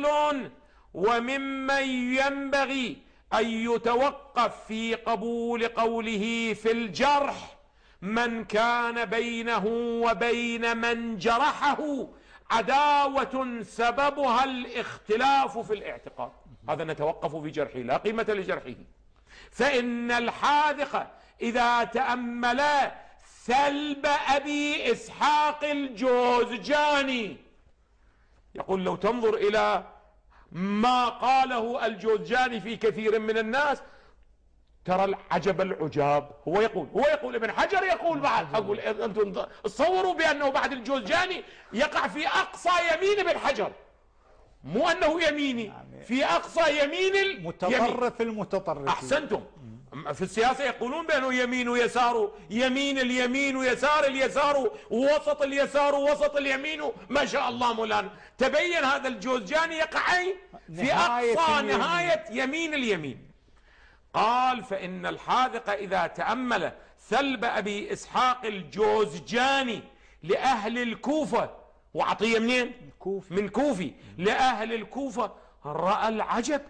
وممن ينبغي أن يتوقف في قبول قوله في الجرح من كان بينه وبين من جرحه عداوة سببها الاختلاف في الاعتقاد. هذا نتوقف في جرحه، لا قيمة لجرحه. فإن الحاذق إذا تأمل سلب أبي إسحاق الجوزجاني، يقول لو تنظر إلى ما قاله الجوزجاني في كثير من الناس ترى العجب العجاب. هو يقول هو يقول ابن حجر يقول بعد، أقول أنتم تصوروا بأنه بعد الجوزجاني يقع في أقصى يمين ابن حجر، مو أنه يميني، في أقصى يمين المتطرف المتطرف. أحسنتم. في السياسة يقولون بأنه يمين ويسار، يمين اليمين ويسار اليسار ووسط اليسار ووسط اليمين. ما شاء الله مولانا، تبين هذا الجوزجاني يقع في أقصى نهاية يمين اليمين. قال فإن الحاذق إذا تأمل سلب أبي إسحاق الجوزجاني لأهل الكوفة، وعطية منين؟ من كوفي، لأهل الكوفة، رأى العجب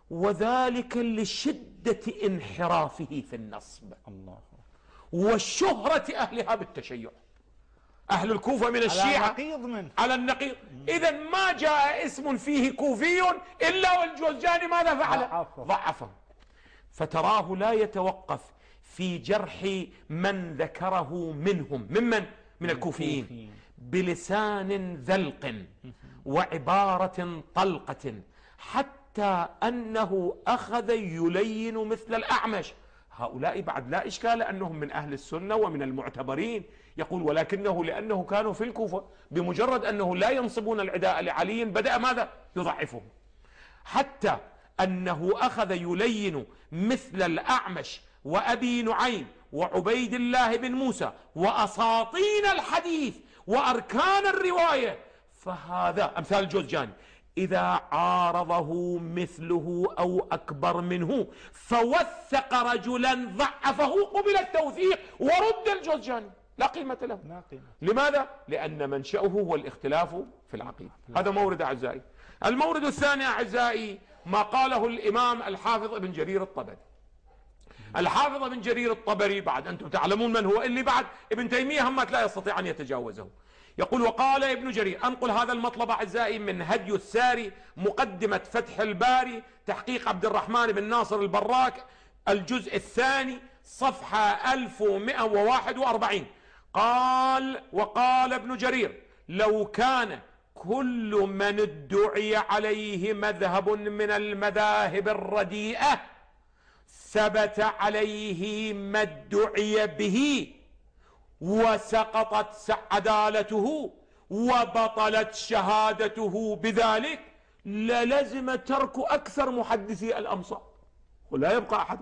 وذلك لشدة انحرافه في النصب الله وشهرة أهلها بالتشيع. أهل الكوفة من الشيعة على النقيض منه على النقيض. إذا ما جاء اسم فيه كوفي إلا والجوزجاني ماذا فعل؟ ضعفه. فتراه لا يتوقف في جرح من ذكره منهم ممن من الكوفيين بلسان ذلق وعبارة طلقة، حتى أنه أخذ يلين مثل الأعمش. هؤلاء بعد لا إشكال أنهم من أهل السنة ومن المعتبرين. يقول ولكنه لأنه كانوا في الكوفة بمجرد أنه لا ينصبون العداء لعلي بدأ ماذا؟ يضعفهم، حتى أنه أخذ يلين مثل الأعمش وأبي نعيم وعبيد الله بن موسى وأساطين الحديث وأركان الرواية. فهذا أمثال الجوزجاني إذا عارضه مثله أو أكبر منه فوثق رجلا ضعفه قبل التوثيق ورد الجوزجاني لا قيمة له. لا قيمة. لماذا؟ لأن منشأه هو الاختلاف في العقيدة. هذا مورد أعزائي. المورد الثاني أعزائي ما قاله الإمام الحافظ ابن جرير الطبري. الحافظ ابن جرير الطبري بعد أنتم تعلمون من هو، اللي بعد ابن تيمية همت لا يستطيع أن يتجاوزه. يقول وقال ابن جرير، أنقل هذا المطلب أعزائي من هدي الساري مقدمة فتح الباري تحقيق عبد الرحمن بن ناصر البراك الجزء الثاني صفحة ألف ومئة وواحد وأربعين. قال وقال ابن جرير لو كان كل من ادعي عليه مذهب من المذاهب الرديئة ثبت عليه ما ادعي به وسقطت عدالته وبطلت شهادته بذلك للزم ترك أكثر محدثي الأمصار ولا يبقى أحد.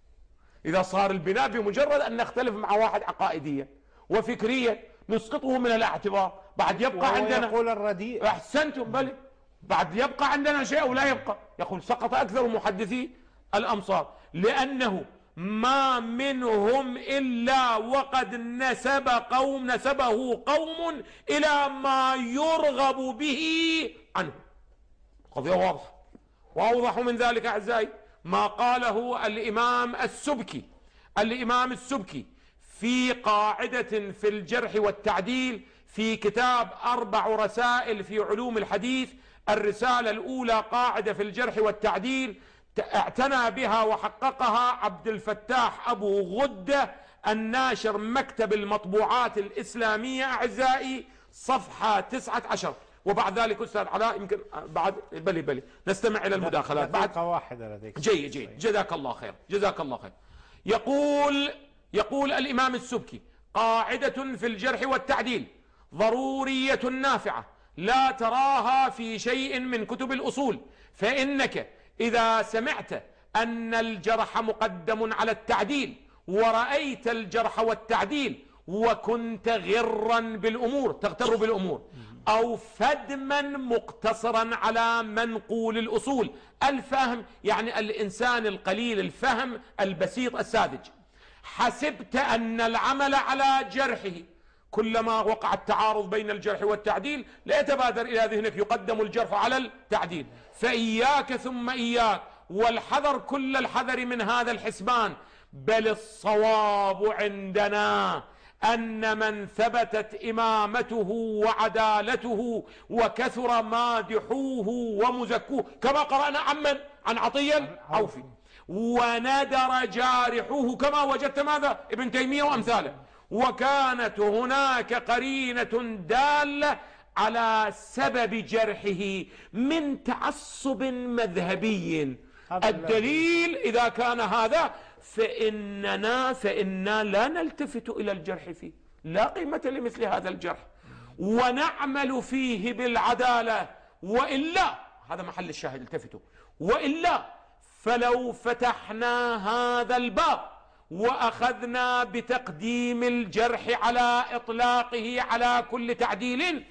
إذا صار البناء بمجرد أن نختلف مع واحد عقائديا وفكريا نسقطه من الاعتبار، بعد يبقى عندنا يقول الرديء. أحسنتم بل بعد يبقى عندنا شيء أو لا يبقى. يقول سقط أكثر محدثي الأمصار لأنه ما منهم إلا وقد نسب قوم نسبه قوم إلى ما يرغب به عنه. قضية واضحة. وأوضح من ذلك أعزائي ما قاله الإمام السبكي الإمام السبكي في قاعدة في الجرح والتعديل في كتاب أربع رسائل في علوم الحديث. الرسالة الأولى قاعدة في الجرح والتعديل اعتنى بها وحققها عبد الفتاح أبو غدة الناشر مكتب المطبوعات الإسلامية أعزائي صفحة تسعة عشر. وبعد ذلك أستاذ علاء يمكن بعد بلي بلي نستمع إلى المداخلات بعد واحدة لديك. جيد جيد جزاك الله خير جزاك الله خير. يقول يقول الإمام السبكي قاعدة في الجرح والتعديل ضرورية نافعة لا تراها في شيء من كتب الأصول، فإنك إذا سمعت أن الجرح مقدم على التعديل ورأيت الجرح والتعديل وكنت غرا بالأمور تغتر بالأمور أو فدما مقتصرا على منقول الأصول. الفهم يعني الإنسان القليل الفهم البسيط الساذج، حسبت أن العمل على جرحه كلما وقع التعارض بين الجرح والتعديل لا يتبادر إلى ذهنك يقدم الجرح على التعديل. فإياك ثم إياك والحذر كل الحذر من هذا الحسبان. بل الصواب عندنا أن من ثبتت إمامته وعدالته وكثر مادحوه ومزكوه كما قرأنا عمن عن عطية العوفي وندر جارحوه كما وجدت ماذا ابن تيمية وأمثاله، وكانت هناك قرينة دالة على سبب جرحه من تعصب مذهبي. الدليل إذا كان هذا فإننا فإنا لا نلتفت إلى الجرح فيه، لا قيمة لمثل هذا الجرح ونعمل فيه بالعدالة. وإلا هذا محل الشاهد التفتوا، وإلا فلو فتحنا هذا الباب وأخذنا بتقديم الجرح على إطلاقه على كل تعديل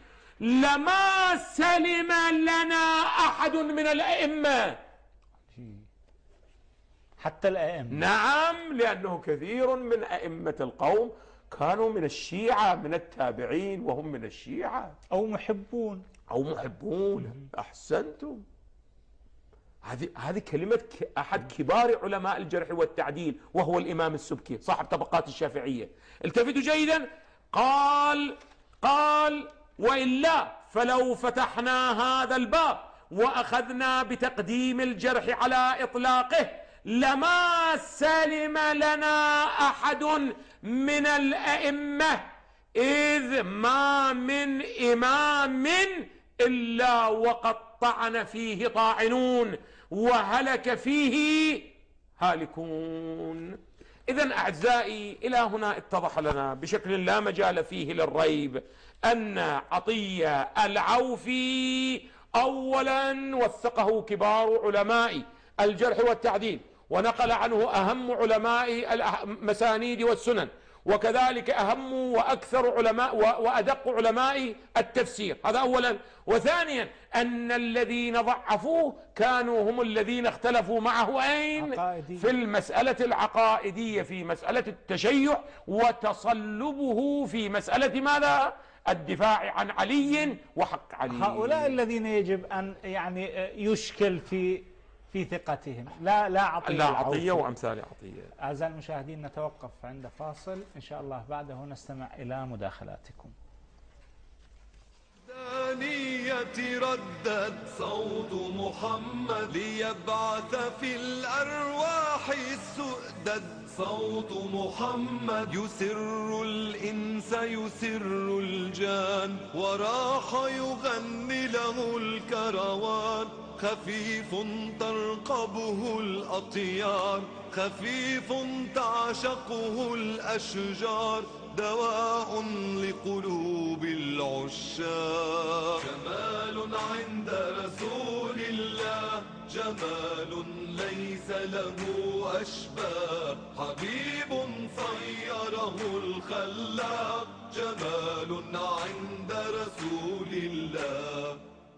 لما سلم لنا أحد من الأئمة حتى الأئمة. نعم، لأنه كثير من أئمة القوم كانوا من الشيعة من التابعين وهم من الشيعة أو محبون أو محبون. أحسنتم. هذه هذه كلمة أحد كبار علماء الجرح والتعديل وهو الإمام السبكي صاحب طبقات الشافعية. التفتوا جيدا، قال قال وإلا فلو فتحنا هذا الباب وأخذنا بتقديم الجرح على إطلاقه لما سلم لنا أحد من الأئمة، إذ ما من إمام إلا وقد طعن فيه طاعنون وهلك فيه هالكون. إذن أعزائي، إلى هنا اتضح لنا بشكل لا مجال فيه للريب أن عطية العوفي أولا وثقه كبار علماء الجرح والتعديل، ونقل عنه أهم علماء المسانيد والسنن، وكذلك أهم وأكثر علماء وأدق علماء التفسير. هذا أولا. وثانيا أن الذين ضعفوه كانوا هم الذين اختلفوا معه أين؟ عقائدي. في المسألة العقائدية، في مسألة التشيع، وتصلبه في مسألة ماذا؟ الدفاع عن علي وحق علي. هؤلاء الذين يجب أن يعني يشكل في في ثقتهم، لا لا عطية لا عطية وأمثال عطية. أعزائي المشاهدين، نتوقف عند فاصل، إن شاء الله بعده نستمع إلى مداخلاتكم. دانية ردت صوت محمد ليبعث في الأرواح السؤدد، صوت محمد يسر الإنس يسر الجان، وراح يغني له الكروان، خفيف ترقبه الأطيار، خفيف تعشقه الأشجار، دواء لقلوب العشاق. جمال عند رسول الله، جمال ليس له أشباه، حبيب صيره الخلاق، جمال عند رسول الله.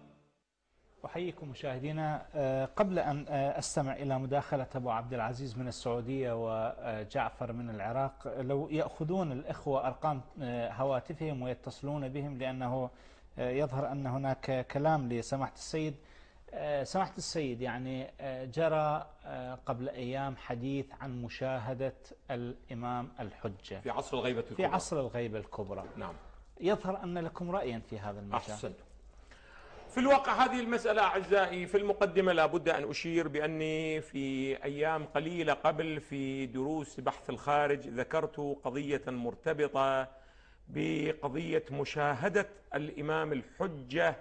أحييكم مشاهدينا. قبل أن أستمع إلى مداخلة أبو عبد العزيز من السعودية وجعفر من العراق، لو يأخذون الإخوة أرقام هواتفهم ويتصلون بهم، لأنه يظهر أن هناك كلام لسماحة السيد. سماحة السيد، يعني جرى قبل أيام حديث عن مشاهدة الإمام الحجة في عصر الغيبة الكبرى. في عصر الغيبة الكبرى. نعم. يظهر أن لكم رأيا في هذا المجال. أحسن. في الواقع هذه المسألة أعزائي، في المقدمة لابد أن أشير بأني في أيام قليلة قبل في دروس بحث الخارج ذكرت قضية مرتبطة بقضية مشاهدة الإمام الحجة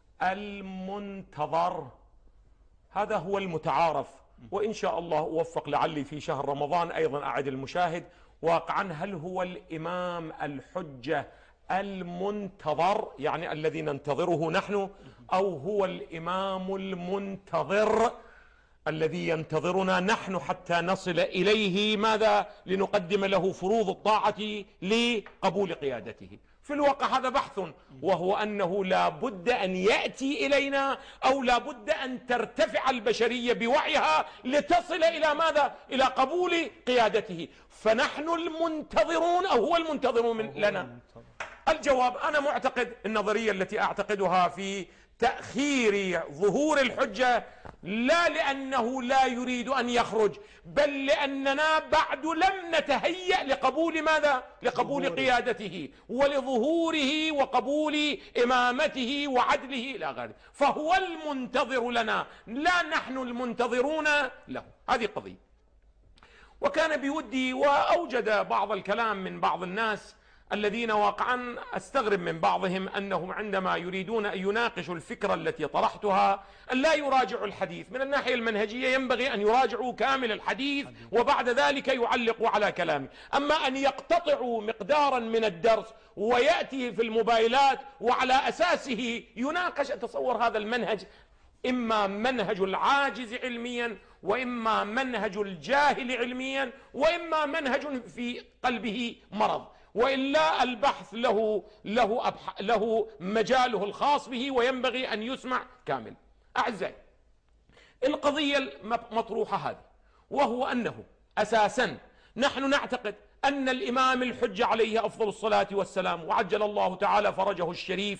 المنتظر. هذا هو المتعارف، وإن شاء الله أوفق لعلي في شهر رمضان أيضا أعد المشاهد واقعا هل هو الإمام الحجة المنتظر، يعني الذي ننتظره نحن، أو هو الإمام المنتظر الذي ينتظرنا نحن حتى نصل إليه ماذا؟ لنقدم له فروض الطاعة لقبول قيادته. في الواقع هذا بحث، وهو أنه لا بد أن يأتي إلينا، أو لا بد أن ترتفع البشرية بوعيها لتصل إلى ماذا؟ إلى قبول قيادته. فنحن المنتظرون أو هو المنتظر من لنا؟ الجواب، أنا معتقد النظرية التي أعتقدها في تأخير ظهور الحجة، لا لأنه لا يريد أن يخرج، بل لأننا بعد لم نتهيأ لقبول ماذا؟ لقبول قيادته ولظهوره وقبول إمامته وعدله إلى غيره. فهو المنتظر لنا، لا نحن المنتظرون له. هذه قضية. وكان بودي، وأوجد بعض الكلام من بعض الناس الذين واقعا أستغرب من بعضهم أنهم عندما يريدون أن يناقشوا الفكرة التي طرحتها أن لا يراجعوا الحديث. من الناحية المنهجية ينبغي أن يراجعوا كامل الحديث وبعد ذلك يعلقوا على كلامه. أما أن يقتطعوا مقدارا من الدرس ويأتي في الموبايلات وعلى أساسه يناقش، أتصور هذا المنهج إما منهج العاجز علميا، وإما منهج الجاهل علميا، وإما منهج في قلبه مرض، وإلا البحث له له أبح له مجاله الخاص به وينبغي أن يسمع كامل. أعزائي، القضية المطروحة هذه، وهو أنه أساسا نحن نعتقد أن الإمام الحجة عليه أفضل الصلاة والسلام وعجل الله تعالى فرجه الشريف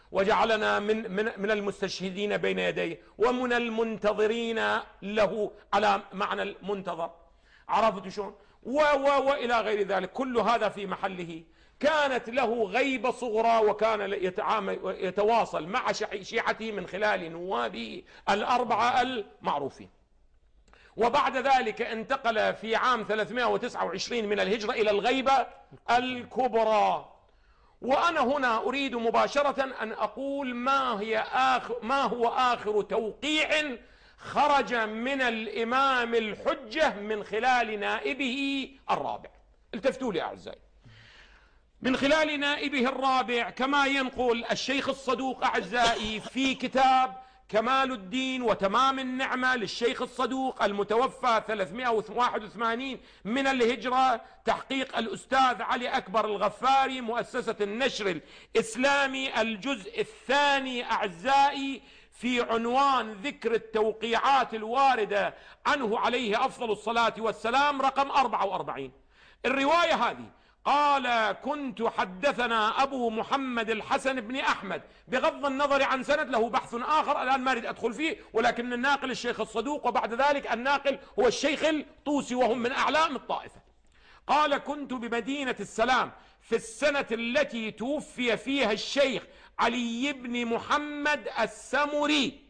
وجعلنا من, من, من المستشهدين بين يديه ومن المنتظرين له على معنى المنتظر. عرفت شلون؟ وإلى غير ذلك، كل هذا في محله. كانت له غيبة صغرى، وكان يتواصل مع شيعته من خلال نوابه الأربعة المعروفين. وبعد ذلك انتقل في عام ثلاثمائة وتسعة وعشرين من الهجرة إلى الغيبة الكبرى. وأنا هنا أريد مباشرة أن أقول ما هي آخر ما هو آخر توقيع خرج من الإمام الحجة من خلال نائبه الرابع. التفتوا لي أعزائي، من خلال نائبه الرابع، كما ينقل الشيخ الصدوق أعزائي في كتاب كمال الدين وتمام النعمة للشيخ الصدوق المتوفى ثلاثمائة وواحد وثمانين من الهجرة، تحقيق الأستاذ علي أكبر الغفاري، مؤسسة النشر الإسلامي، الجزء الثاني أعزائي، في عنوان ذكر التوقيعات الواردة عنه عليه أفضل الصلاة والسلام، رقم أربعة وأربعين. الرواية هذه قال: كنت حدثنا أبو محمد الحسن بن أحمد، بغض النظر عن سند له بحث آخر الآن ما أريد أدخل فيه، ولكن الناقل الشيخ الصدوق، وبعد ذلك الناقل هو الشيخ الطوسي، وهم من أعلام الطائفة. قال: كنت بمدينة السلام في السنة التي توفي فيها الشيخ علي بن محمد السمري،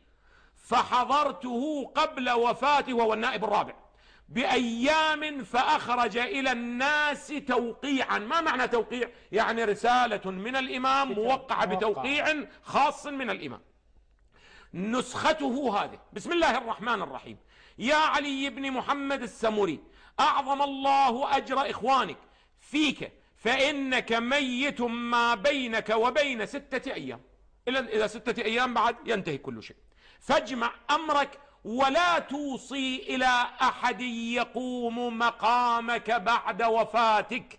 فحضرته قبل وفاته، وهو النائب الرابع، بأيام، فأخرج إلى الناس توقيعا. ما معنى توقيع؟ يعني رسالة من الإمام موقعة بتوقيع خاص من الإمام. نسخته هذه: بسم الله الرحمن الرحيم. يا علي بن محمد السمري، أعظم الله أجر إخوانك فيك، فإنك ميت ما بينك وبين ستة أيام. إذا ستة أيام بعد ينتهي كل شيء، فاجمع أمرك ولا توصي إلى أحد يقوم مقامك بعد وفاتك،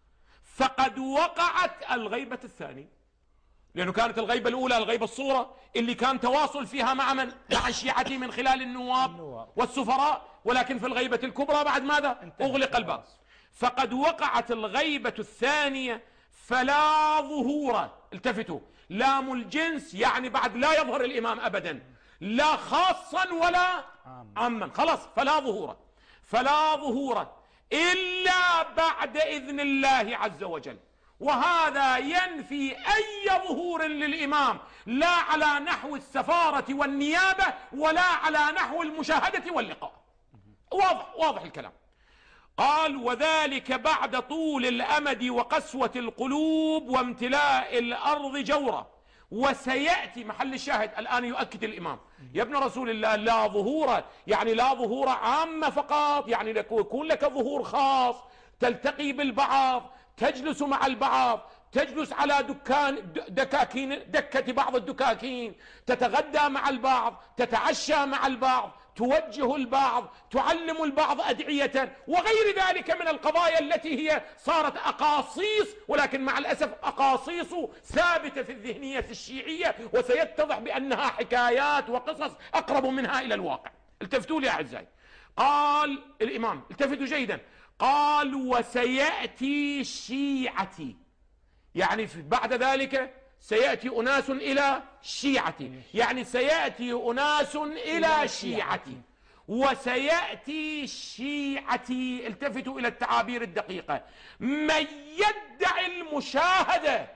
فقد وقعت الغيبة الثانية. لأنه كانت الغيبة الأولى الغيبة الصغرى اللي كان تواصل فيها مع من؟ مع الشيعة من خلال النواب والسفراء، ولكن في الغيبة الكبرى بعد ماذا؟ أغلق الباب. فقد وقعت الغيبة الثانية، فلا ظهور. التفتوا، لام الجنس يعني بعد لا يظهر الإمام أبدا، لا خاصا ولا عاما، خلاص. فلا ظهور فلا ظهور إلا بعد إذن الله عز وجل. وهذا ينفي أي ظهور للإمام، لا على نحو السفارة والنيابة، ولا على نحو المشاهدة واللقاء. واضح واضح الكلام. قال: وذلك بعد طول الأمد وقسوة القلوب وامتلاء الأرض جورا. وسيأتي محل الشاهد الآن، يؤكد الإمام: يا ابن رسول الله، لا ظهور يعني لا ظهور عامة فقط، يعني يكون لك ظهور خاص، تلتقي بالبعض، تجلس مع البعض، تجلس على دكان دكاكين دكة بعض الدكاكين، تتغدى مع البعض، تتعشى مع البعض، توجه البعض، تعلم البعض أدعية، وغير ذلك من القضايا التي هي صارت أقاصيص، ولكن مع الأسف أقاصيص ثابتة في الذهنية الشيعية، وسيتضح بأنها حكايات وقصص أقرب منها إلى الواقع. التفتوا لي أعزائي. قال الإمام، التفتوا جيدا، قال: وسيأتي شيعتي، يعني بعد ذلك سيأتي أناس إلى شيعتي، يعني سيأتي أناس إلى شيعتي، وسيأتي شيعتي. التفتوا إلى التعابير الدقيقة: من يدعي المشاهدة.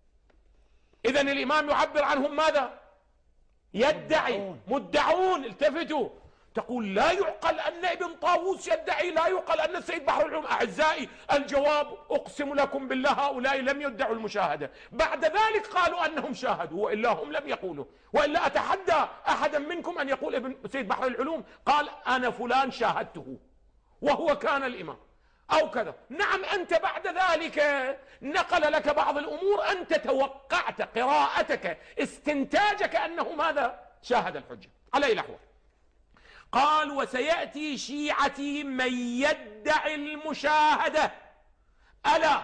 إذن الإمام يعبر عنهم ماذا؟ يدعي، مدعون. التفتوا، تقول لا يعقل أن ابن طاووس يدعي، لا يعقل أن السيد بحر العلوم. أعزائي، الجواب: أقسم لكم بالله هؤلاء لم يدعوا المشاهدة، بعد ذلك قالوا أنهم شاهدوا، وإلا هم لم يقولوا. وإلا أتحدى أحدا منكم أن يقول ابن السيد بحر العلوم قال أنا فلان شاهدته وهو كان الإمام أو كذا. نعم، أنت بعد ذلك نقل لك بعض الأمور، أنت توقعت قراءتك، استنتاجك أنه ماذا؟ شاهد الحجة. على أي الأحوال، قال: وسيأتي شيعتي من يدعي المشاهدة، ألا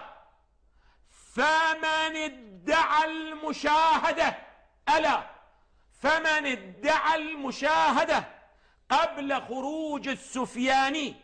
فمن ادعى المشاهدة ألا فمن ادعى المشاهدة قبل خروج السفياني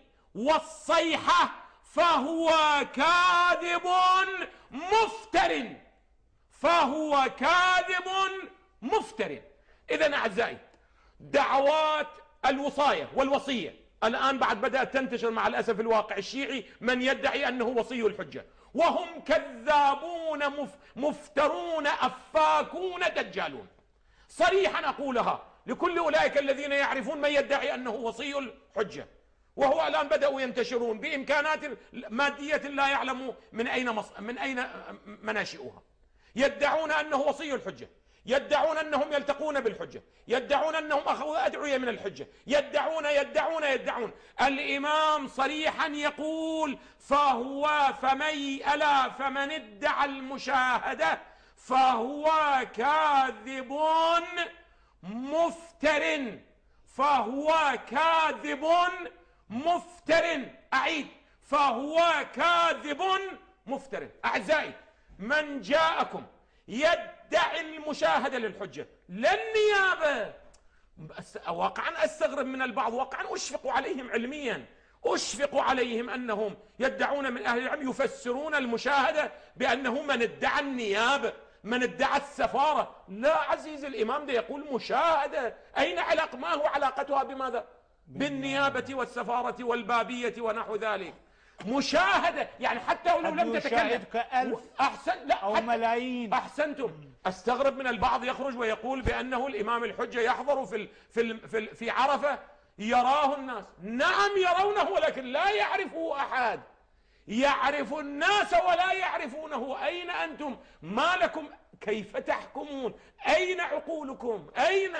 والصيحة فهو كاذب مفتر، فهو كاذب مفتر. إذن أعزائي، دعوات الوصاية والوصية الآن بعد بدأت تنتشر مع الأسف الواقع الشيعي من يدعي أنه وصي الحجة، وهم كذابون مفترون أفاكون دجالون. صريحا أقولها لكل أولئك الذين يعرفون من يدعي أنه وصي الحجة، وهو الآن بدأوا ينتشرون بإمكانات مادية لا يعلم من أين مص... من أين مناشئها. يدعون أنه وصي الحجة، يدعون أنهم يلتقون بالحجة، يدعون أنهم أخذوا أدعية من الحجة، يدعون يدعون يدعون. الإمام صريحا يقول: فهو فمن ألا فمن ادعى المشاهدة فهو كاذب مفتر، فهو كاذب مفتر. أعيد: فهو كاذب مفتر. أعزائي، من جاءكم يدعي المشاهدة للحجة لا النيابة، واقعا أستغرب من البعض، واقعا أشفق عليهم علميا، أشفق عليهم أنهم يدعون من أهل العلم يفسرون المشاهدة بأنه من ادعى النيابة، من ادعى السفارة. لا عزيز الإمام، ده يقول مشاهدة. أين علاقة؟ ما هو علاقتها بماذا؟ بالنيابة والسفارة والبابية ونحو ذلك. مشاهدة يعني حتى ولو لم تتكلم ألف أحسن لا أو ملايين. أحسنتم. أستغرب من البعض يخرج ويقول بأنه الإمام الحجة يحضر في في في, في عرفة يراه الناس. نعم يرونه، ولكن لا يعرفه أحد. يعرف الناس ولا يعرفونه. أين أنتم؟ ما لكم؟ كيف تحكمون؟ أين عقولكم؟ أين؟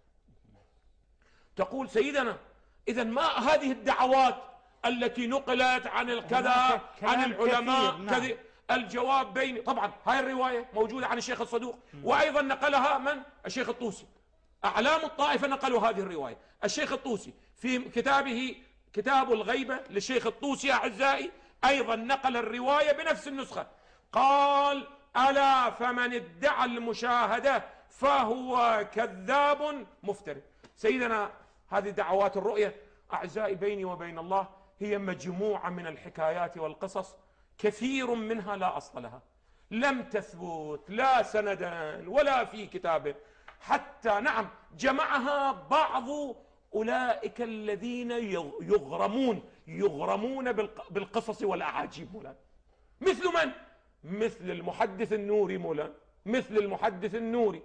تقول سيدنا إذا ما هذه الدعوات التي نقلت عن الكذا عن العلماء كذا؟ الجواب بين طبعا هاي الرواية موجودة عن الشيخ الصدوق، وأيضا نقلها من؟ الشيخ الطوسي. أعلام الطائفة نقلوا هذه الرواية. الشيخ الطوسي في كتابه كتاب الغيبة للشيخ الطوسي أعزائي أيضا نقل الرواية بنفس النسخة. قال: ألا فمن ادعى المشاهدة فهو كذاب مفتر. سيدنا، هذه دعوات الرؤية أعزائي بيني وبين الله هي مجموعة من الحكايات والقصص، كثير منها لا أصل لها، لم تثبت لا سندا ولا في كتاب. حتى نعم جمعها بعض أولئك الذين يغرمون يغرمون بالقصص والأعاجيب مولانا. مثل من؟ مثل المحدث النوري مولانا، مثل المحدث النوري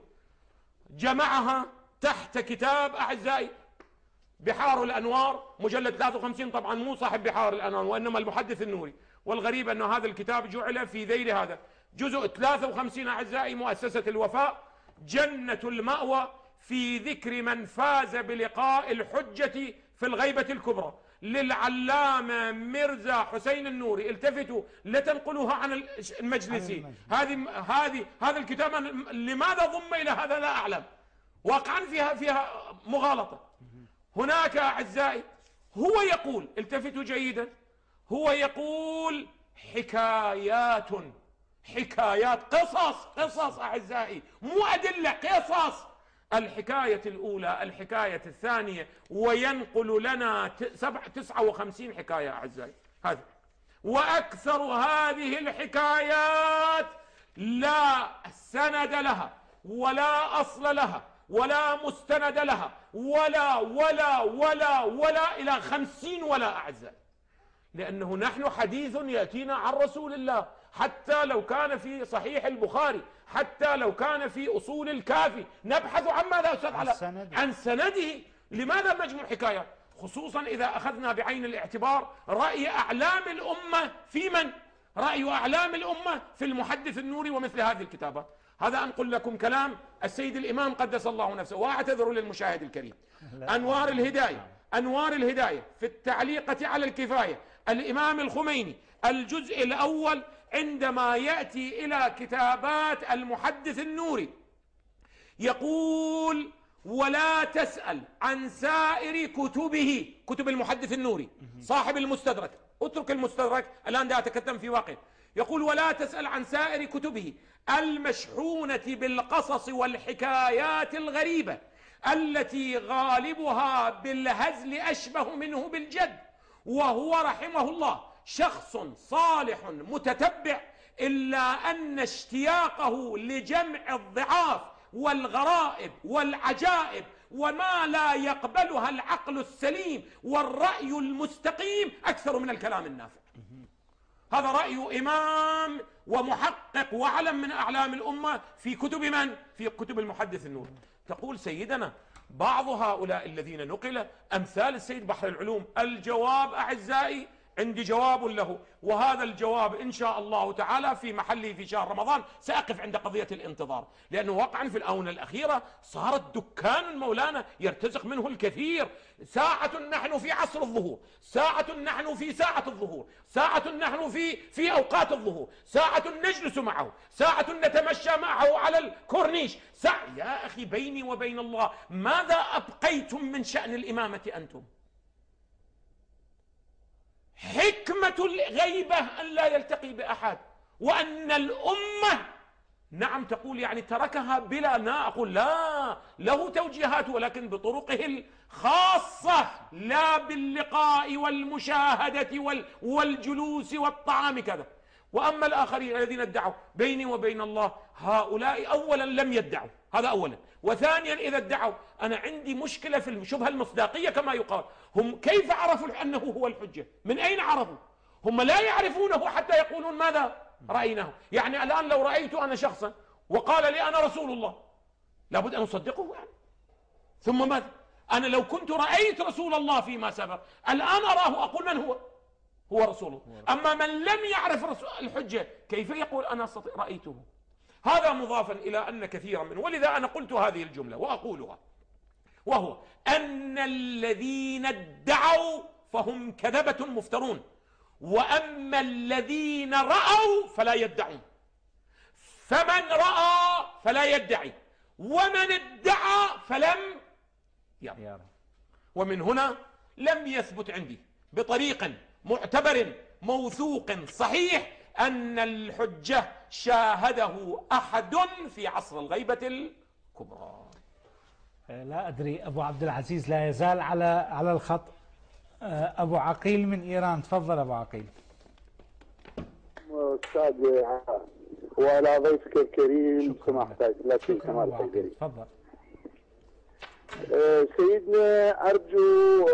جمعها تحت كتاب أعزائي بحار الأنوار مجلد ثلاثة وخمسين، طبعا مو صاحب بحار الأنوار وإنما المحدث النوري. والغريب أن هذا الكتاب جعل في ذيل هذا جزء ثلاثة وخمسين أعزائي مؤسسة الوفاء جنة المأوى في ذكر من فاز بلقاء الحجة في الغيبة الكبرى للعلامة مرزا حسين النوري. التفتوا لتنقلوها عن المجلسي. هذه هذه هذا الكتاب لماذا ضم إلى هذا لا أعلم، واقعا فيها فيها مغالطة. هناك أعزائي هو يقول، التفتوا جيدا، هو يقول حكايات حكايات قصص قصص أعزائي، مو أدلة، قصص. الحكاية الأولى، الحكاية الثانية، وينقل لنا سبع تسعة وخمسين حكاية أعزائي هذا. وأكثر هذه الحكايات لا سند لها ولا أصل لها ولا مستند لها ولا ولا ولا ولا إلى خمسين ولا أعزائي. لأنه نحن حديث يأتينا عن رسول الله، حتى لو كان في صحيح البخاري، حتى لو كان في أصول الكافي، نبحث عن ماذا أستاذ علاء؟ سنده. عن سنده. لماذا مجموع حكايات؟ خصوصا إذا أخذنا بعين الاعتبار رأي أعلام الأمة في من؟ رأي أعلام الأمة في المحدث النوري ومثل هذه الكتابات. هذا أنقل لكم كلام السيد الإمام قدس الله نفسه، وأعتذر للمشاهد الكريم. أنوار الهداية، أنوار الهداية في التعليقة على الكفاية، الإمام الخميني الجزء الأول عندما يأتي إلى كتابات المحدث النوري يقول: ولا تسأل عن سائر كتبه، كتب المحدث النوري صاحب المستدرك، اترك المستدرك الآن ده أتكلم في واقع. يقول: ولا تسأل عن سائر كتبه المشحونة بالقصص والحكايات الغريبة التي غالبها بالهزل أشبه منه بالجد، وهو رحمه الله شخص صالح متتبع إلا أن اشتياقه لجمع الضعاف والغرائب والعجائب وما لا يقبلها العقل السليم والرأي المستقيم أكثر من الكلام النافع. هذا رأي إمام ومحقق وعلم من أعلام الأمة في كتب من؟ في كتب المحدث النور. تقول سيدنا بعض هؤلاء الذين نقل أمثال السيد بحر العلوم. الجواب أعزائي عندي جواب له، وهذا الجواب إن شاء الله تعالى في محله في شهر رمضان سأقف عند قضية الانتظار، لأنه واقعا في الآونة الأخيرة صارت دكان مولانا يرتزق منه الكثير. ساعة نحن في عصر الظهور، ساعة نحن في ساعة الظهور، ساعة نحن في في أوقات الظهور، ساعة نجلس معه، ساعة نتمشى معه على الكورنيش، ساعة. يا أخي بيني وبين الله ماذا أبقيتم من شأن الإمامة أنتم؟ حكمة الغيبة أن لا يلتقي بأحد، وأن الأمة نعم تقول يعني تركها بلا، لا أقول لا، له توجيهات ولكن بطرقه الخاصة، لا باللقاء والمشاهدة والجلوس والطعام كذا. وأما الآخرين الذين ادعوا بيني وبين الله هؤلاء أولا لم يدعوا، هذا أولا، وثانيا إذا ادعوا أنا عندي مشكلة في الشبهة المصداقية كما يقال. هم كيف عرفوا أنه هو الحجة؟ من أين عرفوا؟ هم لا يعرفونه حتى يقولون ماذا رأيناه. يعني الآن لو رأيت أنا شخصا وقال لي أنا رسول الله لابد أن أصدقه يعني. ثم ماذا؟ أنا لو كنت رأيت رسول الله فيما سبق الآن أراه أقول من هو؟ هو رسول الله. أما من لم يعرف الحجة كيف يقول أنا رأيته؟ هذا مضافا إلى أن كثيرا من، ولذا أنا قلت هذه الجملة وأقولها، وهو أن الذين ادعوا فهم كذبة مفترون، وأما الذين رأوا فلا يدعون. فمن رأى فلا يدعي، ومن ادعى فلم يرى. ومن هنا لم يثبت عندي بطريق معتبر موثوق صحيح أن الحجة شاهده أحد في عصر الغيبة الكبرى. لا أدري، أبو عبد العزيز لا يزال على على الخط. أبو عقيل من إيران، تفضل أبو عقيل. أستاذ وعلى ضيفك الكريم سماحتك لك أبو عقيل، تفضل. سيدنا أرجو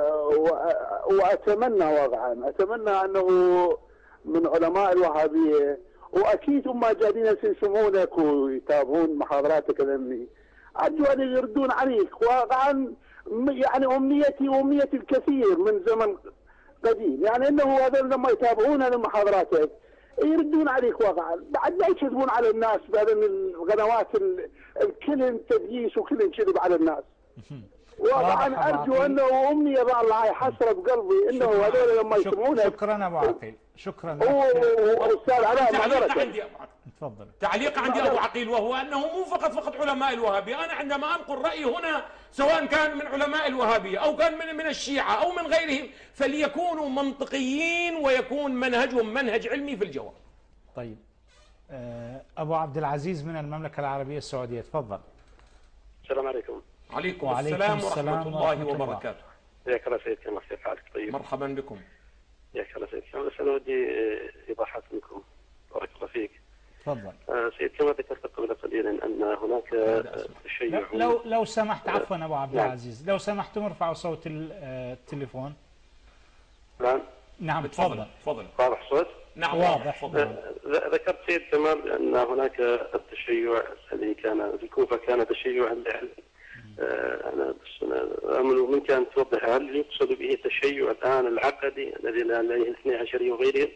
وأتمنى واقعا أتمنى أنه من علماء الوهابية، وأكيد هم قاعدين يسمعونك ويتابعون محاضراتك العلمية، أرجو أن يردون عليك واقعا. يعني أمنيتي وأمنية الكثير من زمن قديم، يعني أنه هذول لما يتابعون محاضراتك يردون عليك واقعا، بعد لا يكذبون على الناس بهذه القنوات الكل تدليس وكل كذب على الناس. واقعا ارجو انه امنيه بالله يحسر بقلبي انه هذول لما يسمعونه. شكرا ابو عقيل، شكرا. واستاذ علاء تعليق عندي ابو عقيل، تفضل. تعليق عندي ابو عقيل، وهو انه مو فقط فقط علماء الوهابيه. انا عندما انقل رايي هنا سواء كان من علماء الوهابيه او كان من من الشيعه او من غيرهم فليكونوا منطقيين ويكون منهجهم منهج علمي في الجواب. طيب ابو عبد العزيز من المملكه العربيه السعوديه، تفضل. السلام عليكم. عليكم السلام ورحمة الله وبركاته. حياك الله سيد كمال، كيف حالك؟ طيب. مرحبا بكم. حياك الله سيد كمال، بس أنا ودي إيضاحات منكم. بارك الله فيك. تفضل. آه سيد كمال، ذكرت قبل قليل أن هناك تشيع. لو لو سمحت عفوا أبو عبد العزيز، لو سمحتم ارفعوا صوت التليفون. نعم. نعم تفضل. تفضل. واضح صوت؟ نعم واضح. ذكرت سيد كمال أن هناك التشيع الذي كان في الكوفة كان تشيعا لعلم. أنا بس أمل منك أن توضح هل يقصد به التشيع الآن العقدي الذي عليه الاثني عشري وغيرهم،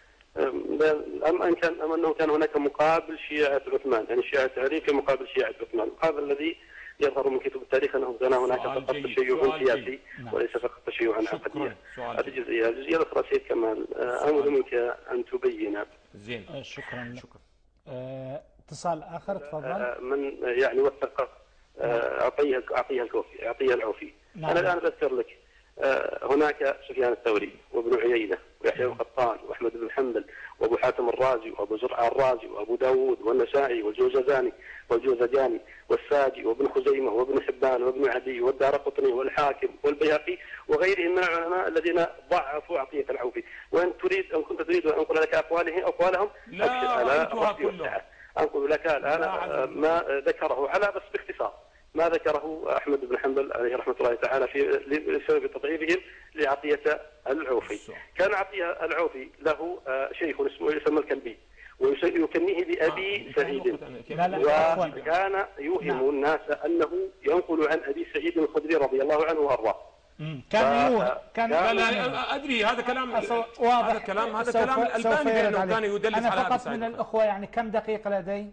أم أن كان أم أنه كان هناك مقابل شيعة عثمان، يعني شيعة علي في مقابل شيعة عثمان، المقابل الذي يظهر من كتب التاريخ أنه كان هناك فقط تشيع سياسي وليس فقط تشيع عقدي. هذه جزئية. الجزئية الأخرى سيد كمال، أمل منك أن تبين. زين. شكرا. شكرا. اتصال آخر تفضل. من يعني وثق أعطيها أعطيها الكوفي أعطيها العوفي. نعم. أنا الآن أذكر لك هناك سفيان الثوري وابن عيينة ويحيى القطان وأحمد بن حنبل وأبو حاتم الرازي وأبو زرع الرازي وأبو داود والنسائي والجوزجاني والجوزجاني والساجي وابن خزيمة وابن حبان وابن عدي والدارقطني والحاكم والبيهقي وغيرهم من العلماء الذين ضعفوا عطية العوفي. وإن تريد أن كنت تريد أن أنقل لك أقوالهم أقوالهم لا لا أنقل لك الآن ما ذكره على بس باختصار ما ذكره أحمد بن حنبل عليه رحمة الله تعالى في لسبب تضعيفهم لعطية العوفي. كان عطية العوفي له شيخ اسمه يسمى الكلبي ويكنيه بأبي سعيد، وكان يوهم الناس أنه ينقل عن أبي سعيد الخدري رضي الله عنه وأرضاه. كان يوهم كان لا لا أدري هذا كلام واضح. هذا كلام هذا كلام الألباني بأنه كان يدلس على أنا فقط من الأخوة يعني كم دقيقة لدي؟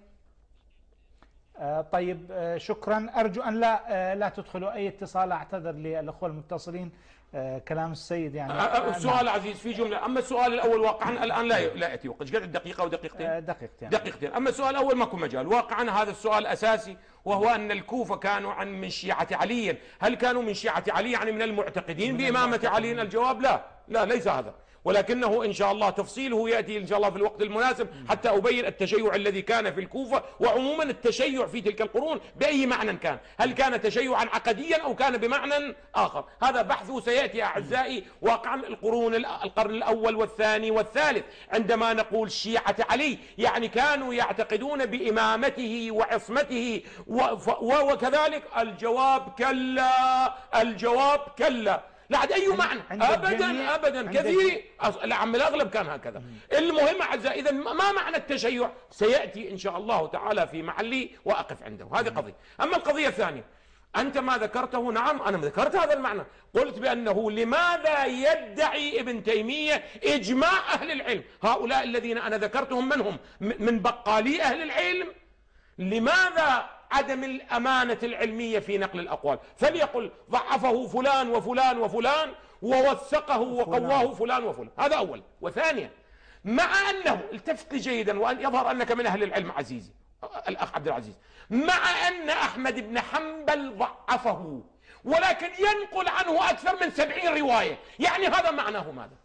آه طيب آه شكرا. أرجو أن لا آه لا تدخلوا أي اتصال. أعتذر للأخوة المتصلين. آه كلام السيد يعني آه السؤال عزيز في جملة. أما السؤال الأول واقعا الآن لا لا يأتي وقت قد دقيقة ودقيقتين آه دقيقتين دقيقتين. أما السؤال الأول ماكو مجال. واقعا هذا السؤال أساسي، وهو أن الكوفة كانوا عن من شيعة علي. هل كانوا من شيعة علي يعني من المعتقدين بإمامة علي؟ الجواب لا لا ليس هذا، ولكنه إن شاء الله تفصيله يأتي إن شاء الله في الوقت المناسب حتى أبين التشيع الذي كان في الكوفة، وعموما التشيع في تلك القرون بأي معنى كان، هل كان تشيعا عقديا أو كان بمعنى آخر. هذا بحثه سيأتي أعزائي واقعا القرون القرن الأول والثاني والثالث. عندما نقول شيعة علي يعني كانوا يعتقدون بإمامته وعصمته، وكذلك الجواب كلا، الجواب كلا، لا عاد أي معنى أبدا أبدا. كثير العم الأغلب كان هكذا. المهم أعزائي إذا ما معنى التشيع سيأتي إن شاء الله تعالى في محلي وأقف عنده. هذه قضية. أما القضية الثانية أنت ما ذكرته، نعم أنا ذكرت هذا المعنى. قلت بأنه لماذا يدعي ابن تيمية إجماع أهل العلم، هؤلاء الذين أنا ذكرتهم منهم من بقالي أهل العلم، لماذا عدم الأمانة العلمية في نقل الأقوال؟ فليقل ضعفه فلان وفلان وفلان ووثقه وقواه فلان وفلان. هذا أول. وثانيا مع أنه التفت لي جيدا وأن يظهر أنك من أهل العلم عزيزي الأخ عبد العزيز، مع أن أحمد بن حنبل ضعفه ولكن ينقل عنه أكثر من سبعين رواية، يعني هذا معناه ماذا؟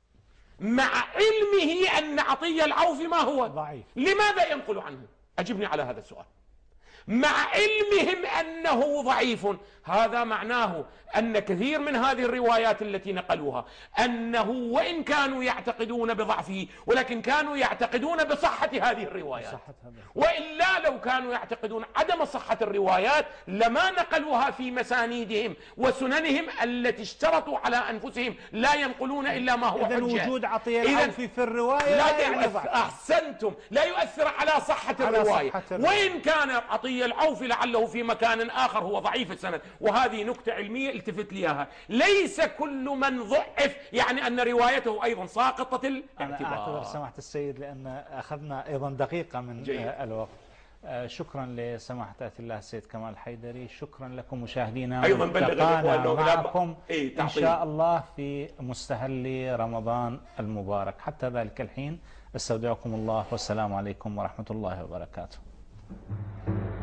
مع علمه أن عطية العوفي ما هو ضعيف، لماذا ينقل عنه؟ أجبني على هذا السؤال. مع علمهم أنه ضعيف، هذا معناه أن كثير من هذه الروايات التي نقلوها أنه وإن كانوا يعتقدون بضعفه ولكن كانوا يعتقدون بصحة هذه الروايات، وإلا لو كانوا يعتقدون عدم صحة الروايات لما نقلوها في مسانيدهم وسننهم التي اشترطوا على أنفسهم، لا ينقلون إلا ما هو حجة. إذن وجود عطية العوفي في الرواية لا يعني ضعف. أحسنتم، لا يؤثر على صحة على الرواية، صحة الرواية. وإن كان عطية العوفي لعله في مكان آخر هو ضعيف السند. وهذه نكتة علمية التفت ليها، ليس كل من ضعف يعني أن روايته أيضا ساقطة الاعتبار. أنا أعتذر سماحة السيد لأن أخذنا أيضا دقيقة من جيد. الوقت. شكرا لسماحة آية الله السيد كمال الحيدري. شكرا لكم مشاهدينا، أيضا بلغ معكم إيه إن شاء الله في مستهل رمضان المبارك. حتى ذلك الحين استودعكم الله والسلام عليكم ورحمة الله وبركاته.